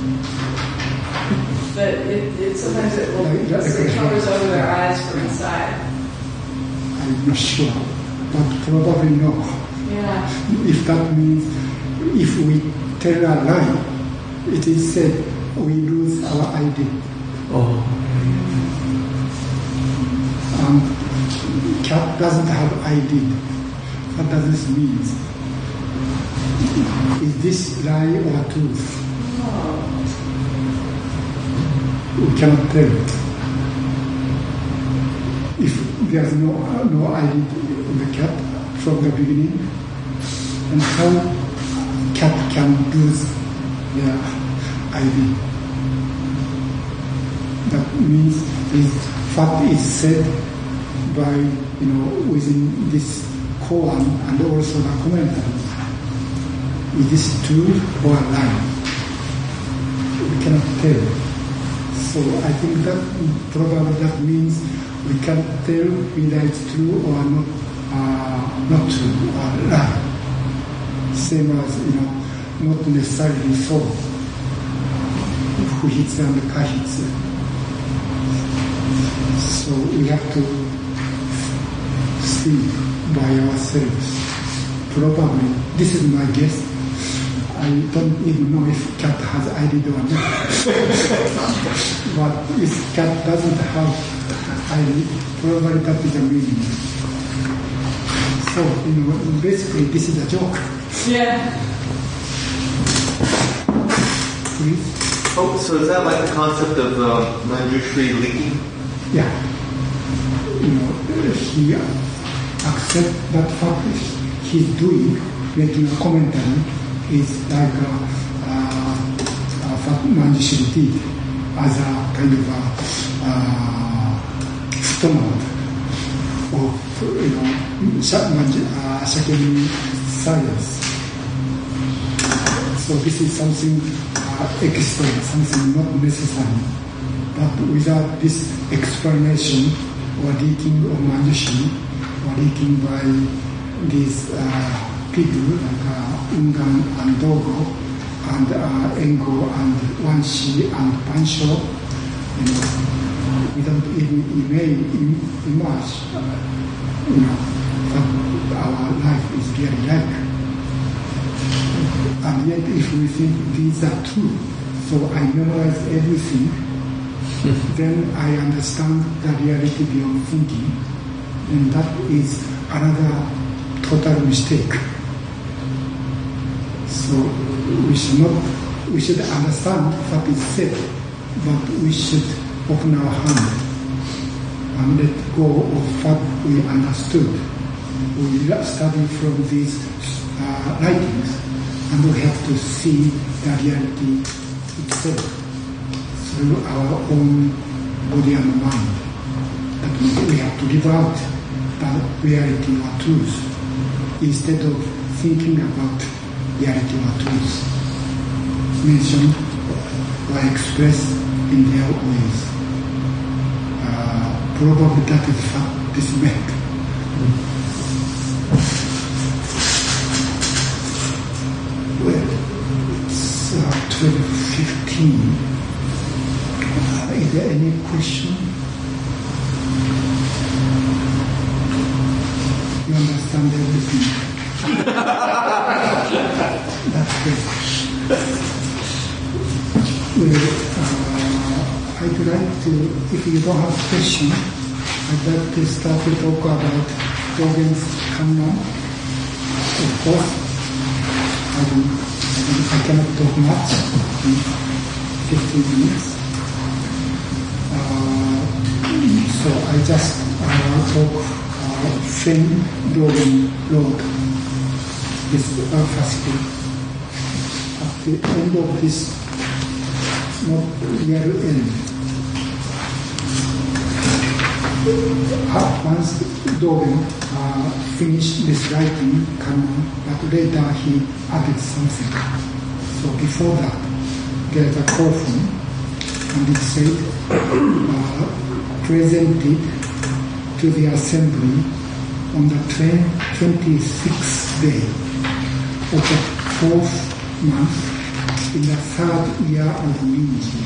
But it sometimes it covers over their eyes from inside. I'm not sure, but probably no. Yeah. If that means if we tell a lie, it is said we lose our ID. Oh. Cat doesn't have ID. What does this mean? Is this lie or truth? Oh. We cannot tell. If there's no ID in the cat from the beginning, and how cat can lose their ID? That means is what is said by within this koan and also the commentaries. Is this true or a lie? We cannot tell. So I think that probably that means we can't tell whether it's true or not true or lie. Same as not necessarily so. Fuhitsu and kahitsu. So we have to see by ourselves. Probably, this is my guess. I don't even know if cat has ID or not. But if cat doesn't have ID, probably that is a meaning. So, basically this is a joke. Yeah. Please? Oh, so is that like the concept of Manjushri leaking? Yeah. He accepts that fact he's doing, making a commentary, is like what Manjushri did as a kind of a footnote of Shakyamuni science. So this is something extra, something not necessary. But without this explanation or leaking of Manjushri, or leaking by these people like Ungan and Dogo and Engo and Wanshi and Bansho, we don't even imagine what our life is really like. And yet if we think these are true, so I memorize everything, then I understand the reality beyond thinking, and that is another total mistake. So we should understand what is said, but we should open our hand and let go of what we understood. We study from these writings, and we have to see the reality itself through our own body and mind. That means we have to live out the reality or truth instead of thinking about reality or truth mentioned or expressed in their ways. Probably that is what this meant. Well, it's 12:15. Is there any question? You understand everything? That's great. Well, if you don't have a question, I'd like to start to talk about Dogen's Kannon. Of course, I cannot talk much in 15 minutes. So I just talk Fen Dogen wrote this fascicule. At the end of this, not real end. Once Dogen finished this writing canon, but later he added something. So before that, there's a colophon, and it said, presented to the assembly on the 26th day of the 4th month in the 3rd year of Meiji.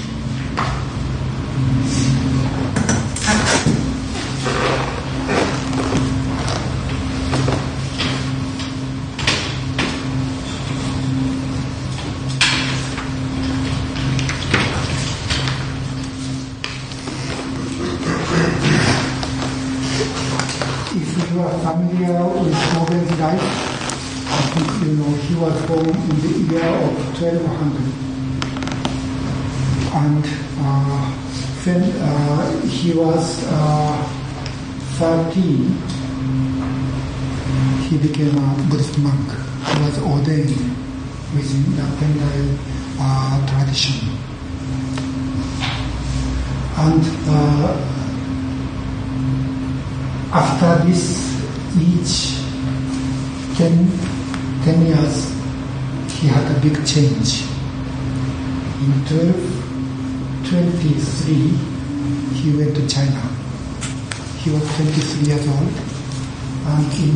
Familiar with Dogen's life, I think you know he was born in the year of 1200, and when he was 13, he became a Buddhist monk. He was ordained within the Tendai tradition, and after this, each 10 years, he had a big change. In 1223, he went to China. He was 23 years old. And in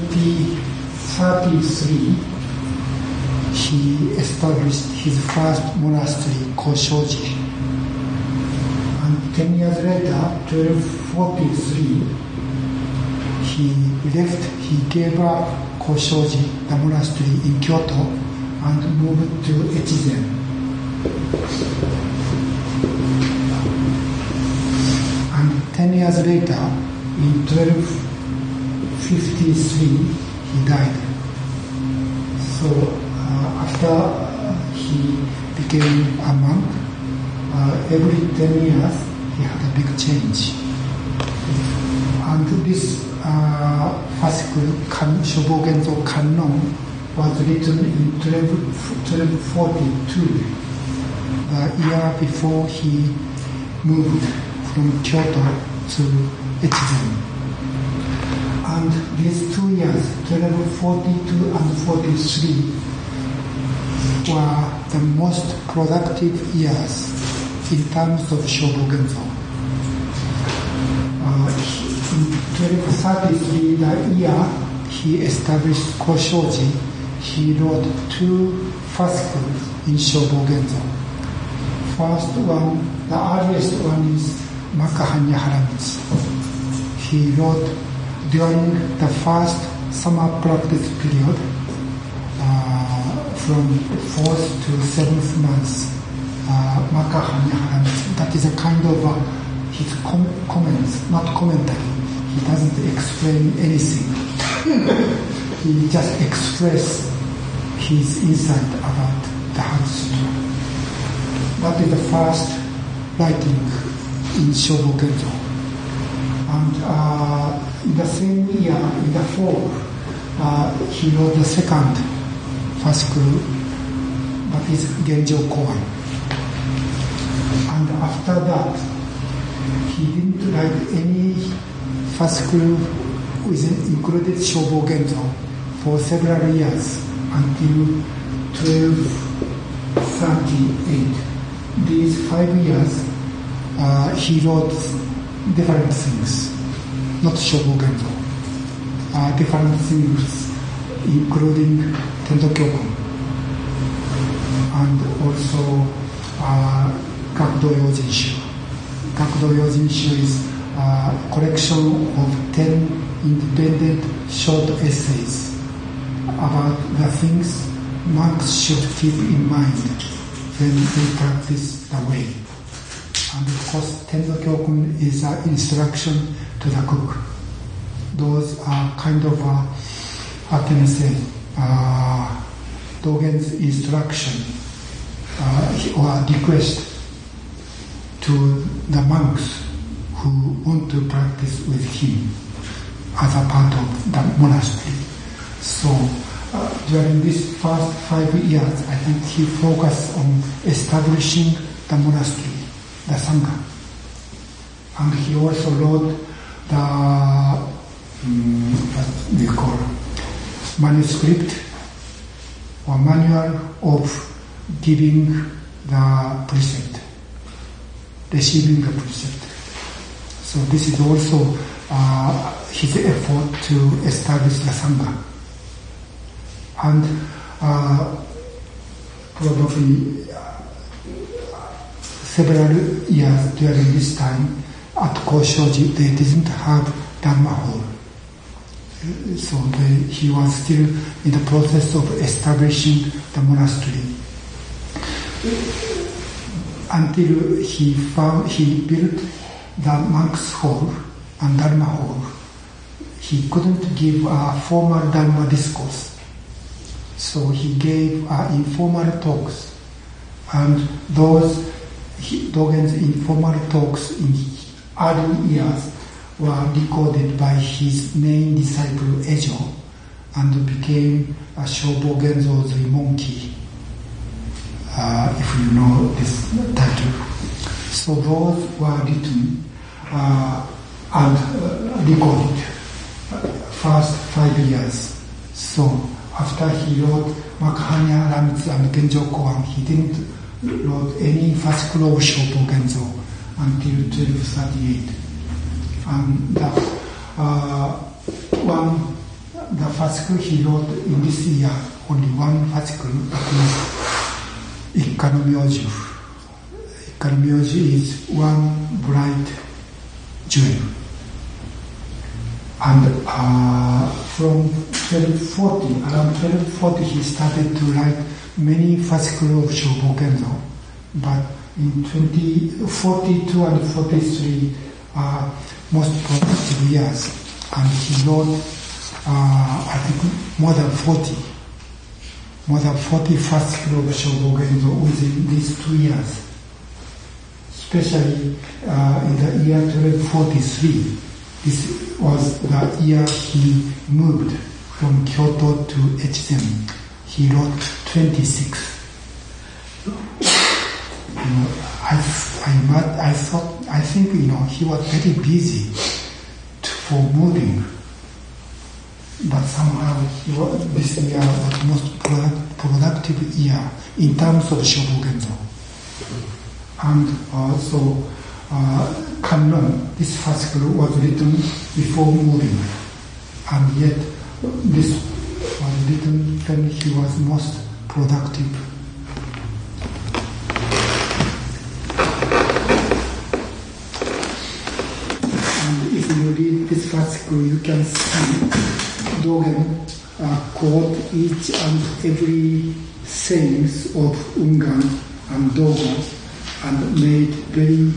2033, he established his first monastery, Koshoji. And 10 years later, 1243, he gave up Koshoji, the monastery in Kyoto, and moved to Echizen. And 10 years later, in 1253, he died. So after he became a monk, every 10 years, he had a big change. And this fascicule, Shobogenzo Kannon, was written in 1242, the year before he moved from Kyoto to Echizen. And these 2 years, 1242 and 43, were the most productive years in terms of Shobogenzo. In 1233, the year he established Koshoji, he wrote 2 fascicles in Shobogenzo. First one, the earliest one is Makahanya Haramitsu. He wrote during the first summer practice period, from 4th to 7th month, Makahanya Haramitsu. That is a kind of his comments, not commentary. He doesn't explain anything. He just expresses his insight about the Heart Sutra. That is the first writing in Shobogenzo. And in the same year, in the fall, he wrote the second fascicule, that is Genjo Koan. And after that, he didn't write any fascicule included Shobogenzo for several years until 1238. These 5 years, he wrote different things, not Shobogenzo, different things, including Tendokyoku, and also Gakudo Yojinshu. Gakudo Yojinshu is a collection of 10 independent short essays about the things monks should keep in mind when they practice the way. And of course, Tenzo Kyokun is an instruction to the cook. Those are kind of, how can I say, Dogen's instruction or request to the monks who want to practice with him as a part of the monastery. So during these first 5 years, I think he focused on establishing the monastery, the Sangha. And he also wrote the, what we call, manuscript or manual of giving the precept, receiving the precept. So this is also his effort to establish the Sangha. And probably several years during this time at Koshoji they didn't have Dharma hall. So he was still in the process of establishing the monastery. Until he built the monks' hall and Dharma hall, he couldn't give a formal Dharma discourse. So he gave informal talks, and those Dogen's informal talks in early years were recorded by his main disciple Ejo and became a Shobo Genzo's Rimonki, if you know this title. So those were written and recorded first 5 years. So after he wrote Makhanya, Ramitsu and Genjo Koan, he didn't wrote any fascicle of Shobo Genzo until 1238. And the fascicle he wrote in this year, only one fascicle, that is Ikkano Myoju. Ikkano Myoju is one bright jewel. And from 1240, around 1240, he started to write many fascicles of Shobo Genzo. But in 2042 and 43 are most productive years. And he wrote, I think, more than 40 fascicles of Shobo Genzo within these 2 years. Especially in the year 1243. This was the year he moved from Kyoto to Echizen. He wrote 26. I think he was very busy for moving, but somehow this year was the most productive year in terms of Shobo Genzo. And also Kannon, this fascicle was written before moving, and yet this was written when he was most productive. And if you read this fascicle, you can see Dogen quote each and every sayings of Ungan and Dogo and made very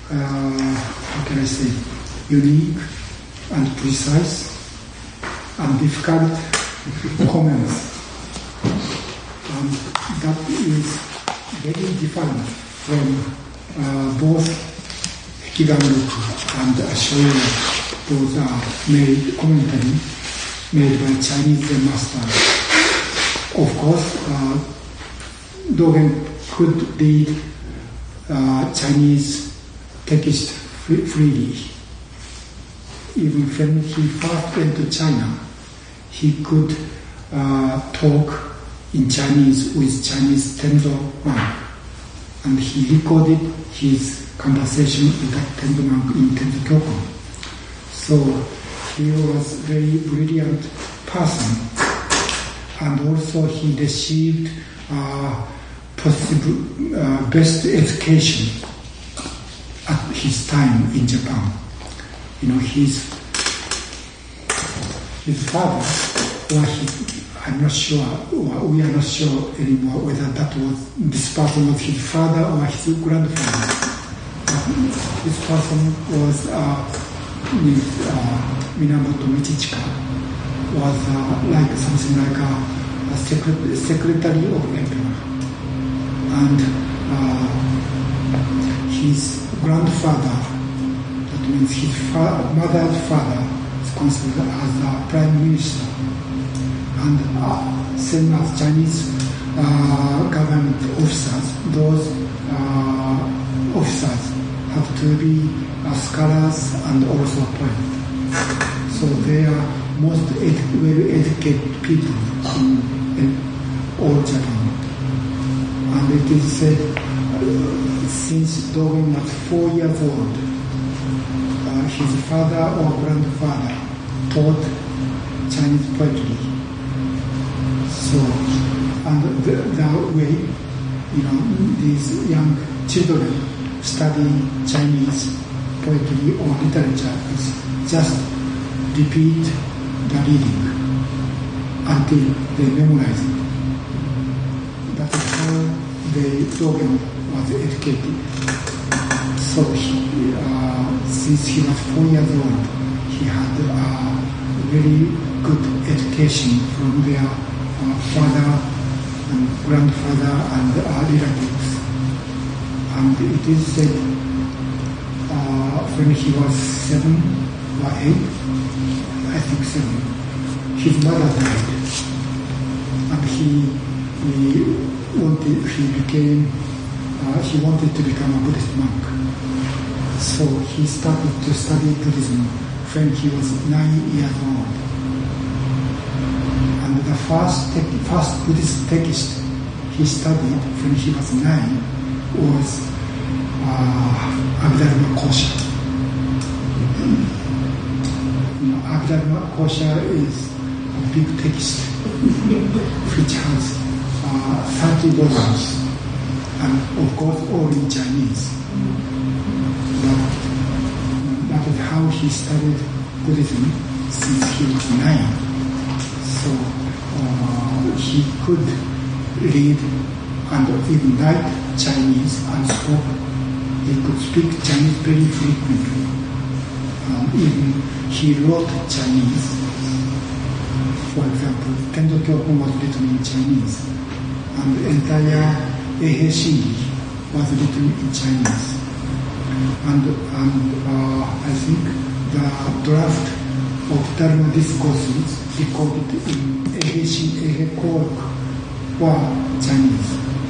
unique and precise and difficult comments. And that is very different from both Hekigan-roku and Shoyo. Those are made commentary made by Chinese Zen masters. Of course, Dogen could read Chinese text freely. Even when he first went to China, he could talk in Chinese with Chinese Tenzo monk, and he recorded his conversation with that Tenzo monk in Tenzo Kyokun. So he was a very brilliant person, and also he received possible best education at his time in Japan. His father, or I'm not sure, or we are not sure anymore whether this person was his father or his grandfather. But this person was Minamoto Michichika, was like something like a secretary of emperor, and his grandfather, that means his mother's father, is considered as the prime minister, and same as Chinese government officers, those officers have to be scholars and also poets. So they are most well-educated people in all Japan. And it is said since Dogen was 4 years old, his father or grandfather taught Chinese poetry. So, and the way, these young children study Chinese poetry or literature is just repeat the reading until they memorize it. That is how Dogen was educated. So since he was 4 years old, he had a very good education from their father and grandfather and relatives. And it is said when he was 7 or 8, I think 7, his mother died, and he wanted to become a Buddhist monk. So he started to study Buddhism when he was 9 years old. And the first Buddhist text he studied when he was 9 was Abhidharma Kosha. Abhidharma Kosha is a big text which has 30 volumes, and of course all in Chinese. But that is how he studied Buddhism since he was 9. So he could read and even write Chinese and spoke. He could speak Chinese very frequently. Even he wrote Chinese. For example, Tendo Kyokun was written in Chinese, and the entire Eihei Shingi was written in Chinese. And I think the draft of Dharma discourses recorded in Eihei Koruku were Chinese.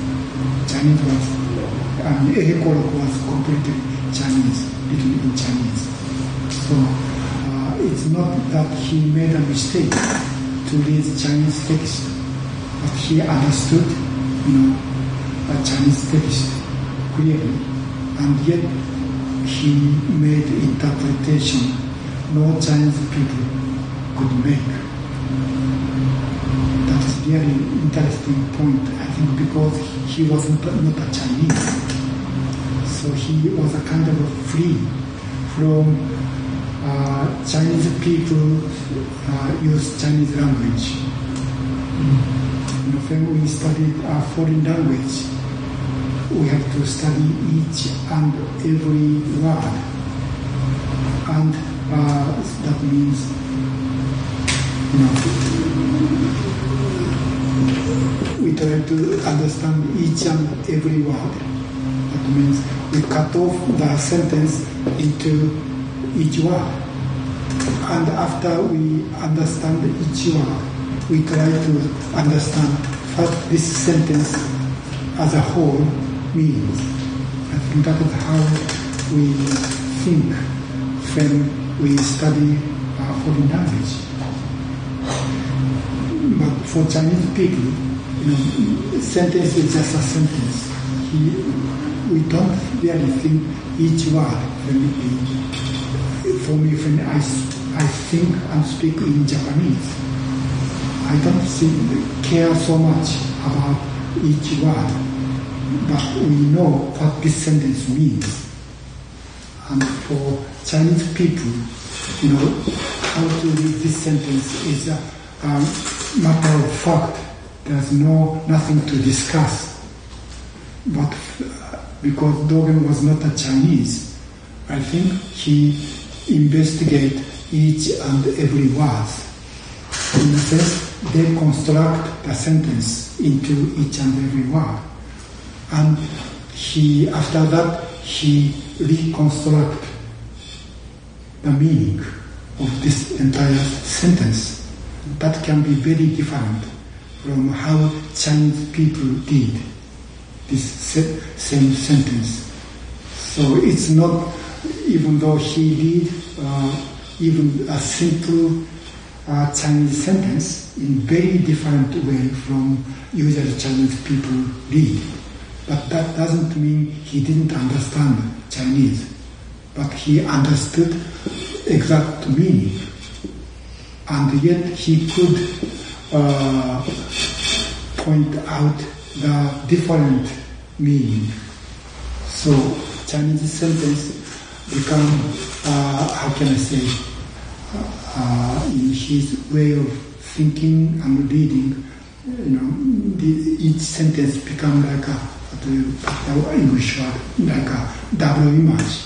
Eihei Koruku was completely Chinese, written in Chinese. So it's not that he made a mistake to read Chinese text, but he understood, a Chinese text clearly, and yet he made interpretation no Chinese people could make. That is really interesting point, I think, because he was not a Chinese. So he was a kind of free from Chinese people use Chinese language. When we studied a foreign language, we have to study each and every word, and that means we try to understand each and every word. That means we cut off the sentence into each word, and after we understand each word, we try to understand what this sentence as a whole means. I think that is how we think when we study foreign language. But for Chinese people, sentence is just a sentence. We don't really think each word. For me, when I think and speak in Japanese, I don't care so much about each word, but we know what this sentence means. And for Chinese people, how to read this sentence is a matter of fact. There's nothing to discuss. But because Dogen was not a Chinese, I think he investigated each and every word. In a sense, they construct the sentence into each and every word. And after that, he reconstructed the meaning of this entire sentence. That can be very different from how Chinese people did this same sentence. So it's not, even though he did even a simple Chinese sentence in very different way from usually Chinese people read. But that doesn't mean he didn't understand Chinese, but he understood exact meaning. And yet he could point out the different meaning. So Chinese sentence become, how can I say, in his way of thinking and reading, each sentence become like English word, like a double image.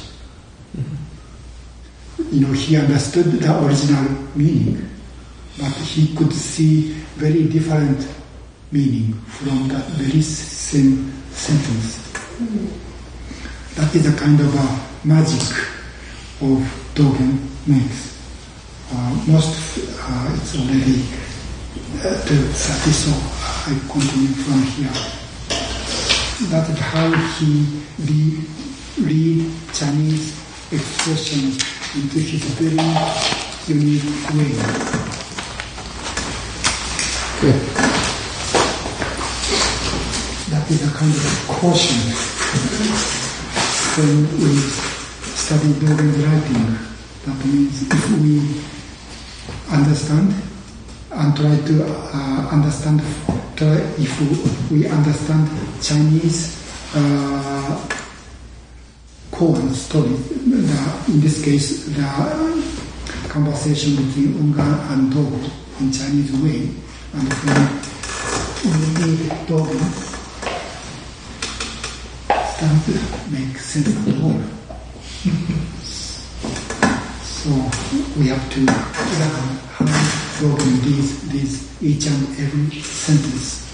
He understood the original meaning, but he could see very different meaning from that very same sentence. That is a kind of a magic of Dogen makes. It's already 2:30, so I continue from here. That is how he read Chinese expression into his very unique way. Good. That is a kind of caution when we study Dogen's writing. That means if we understand and try to understand, if we understand Chinese Koan story, in this case the conversation between Ungan and Dogen in Chinese way, and when we read Dogen, doesn't make sense at all. So we have to learn how Dogen reads each and every sentence.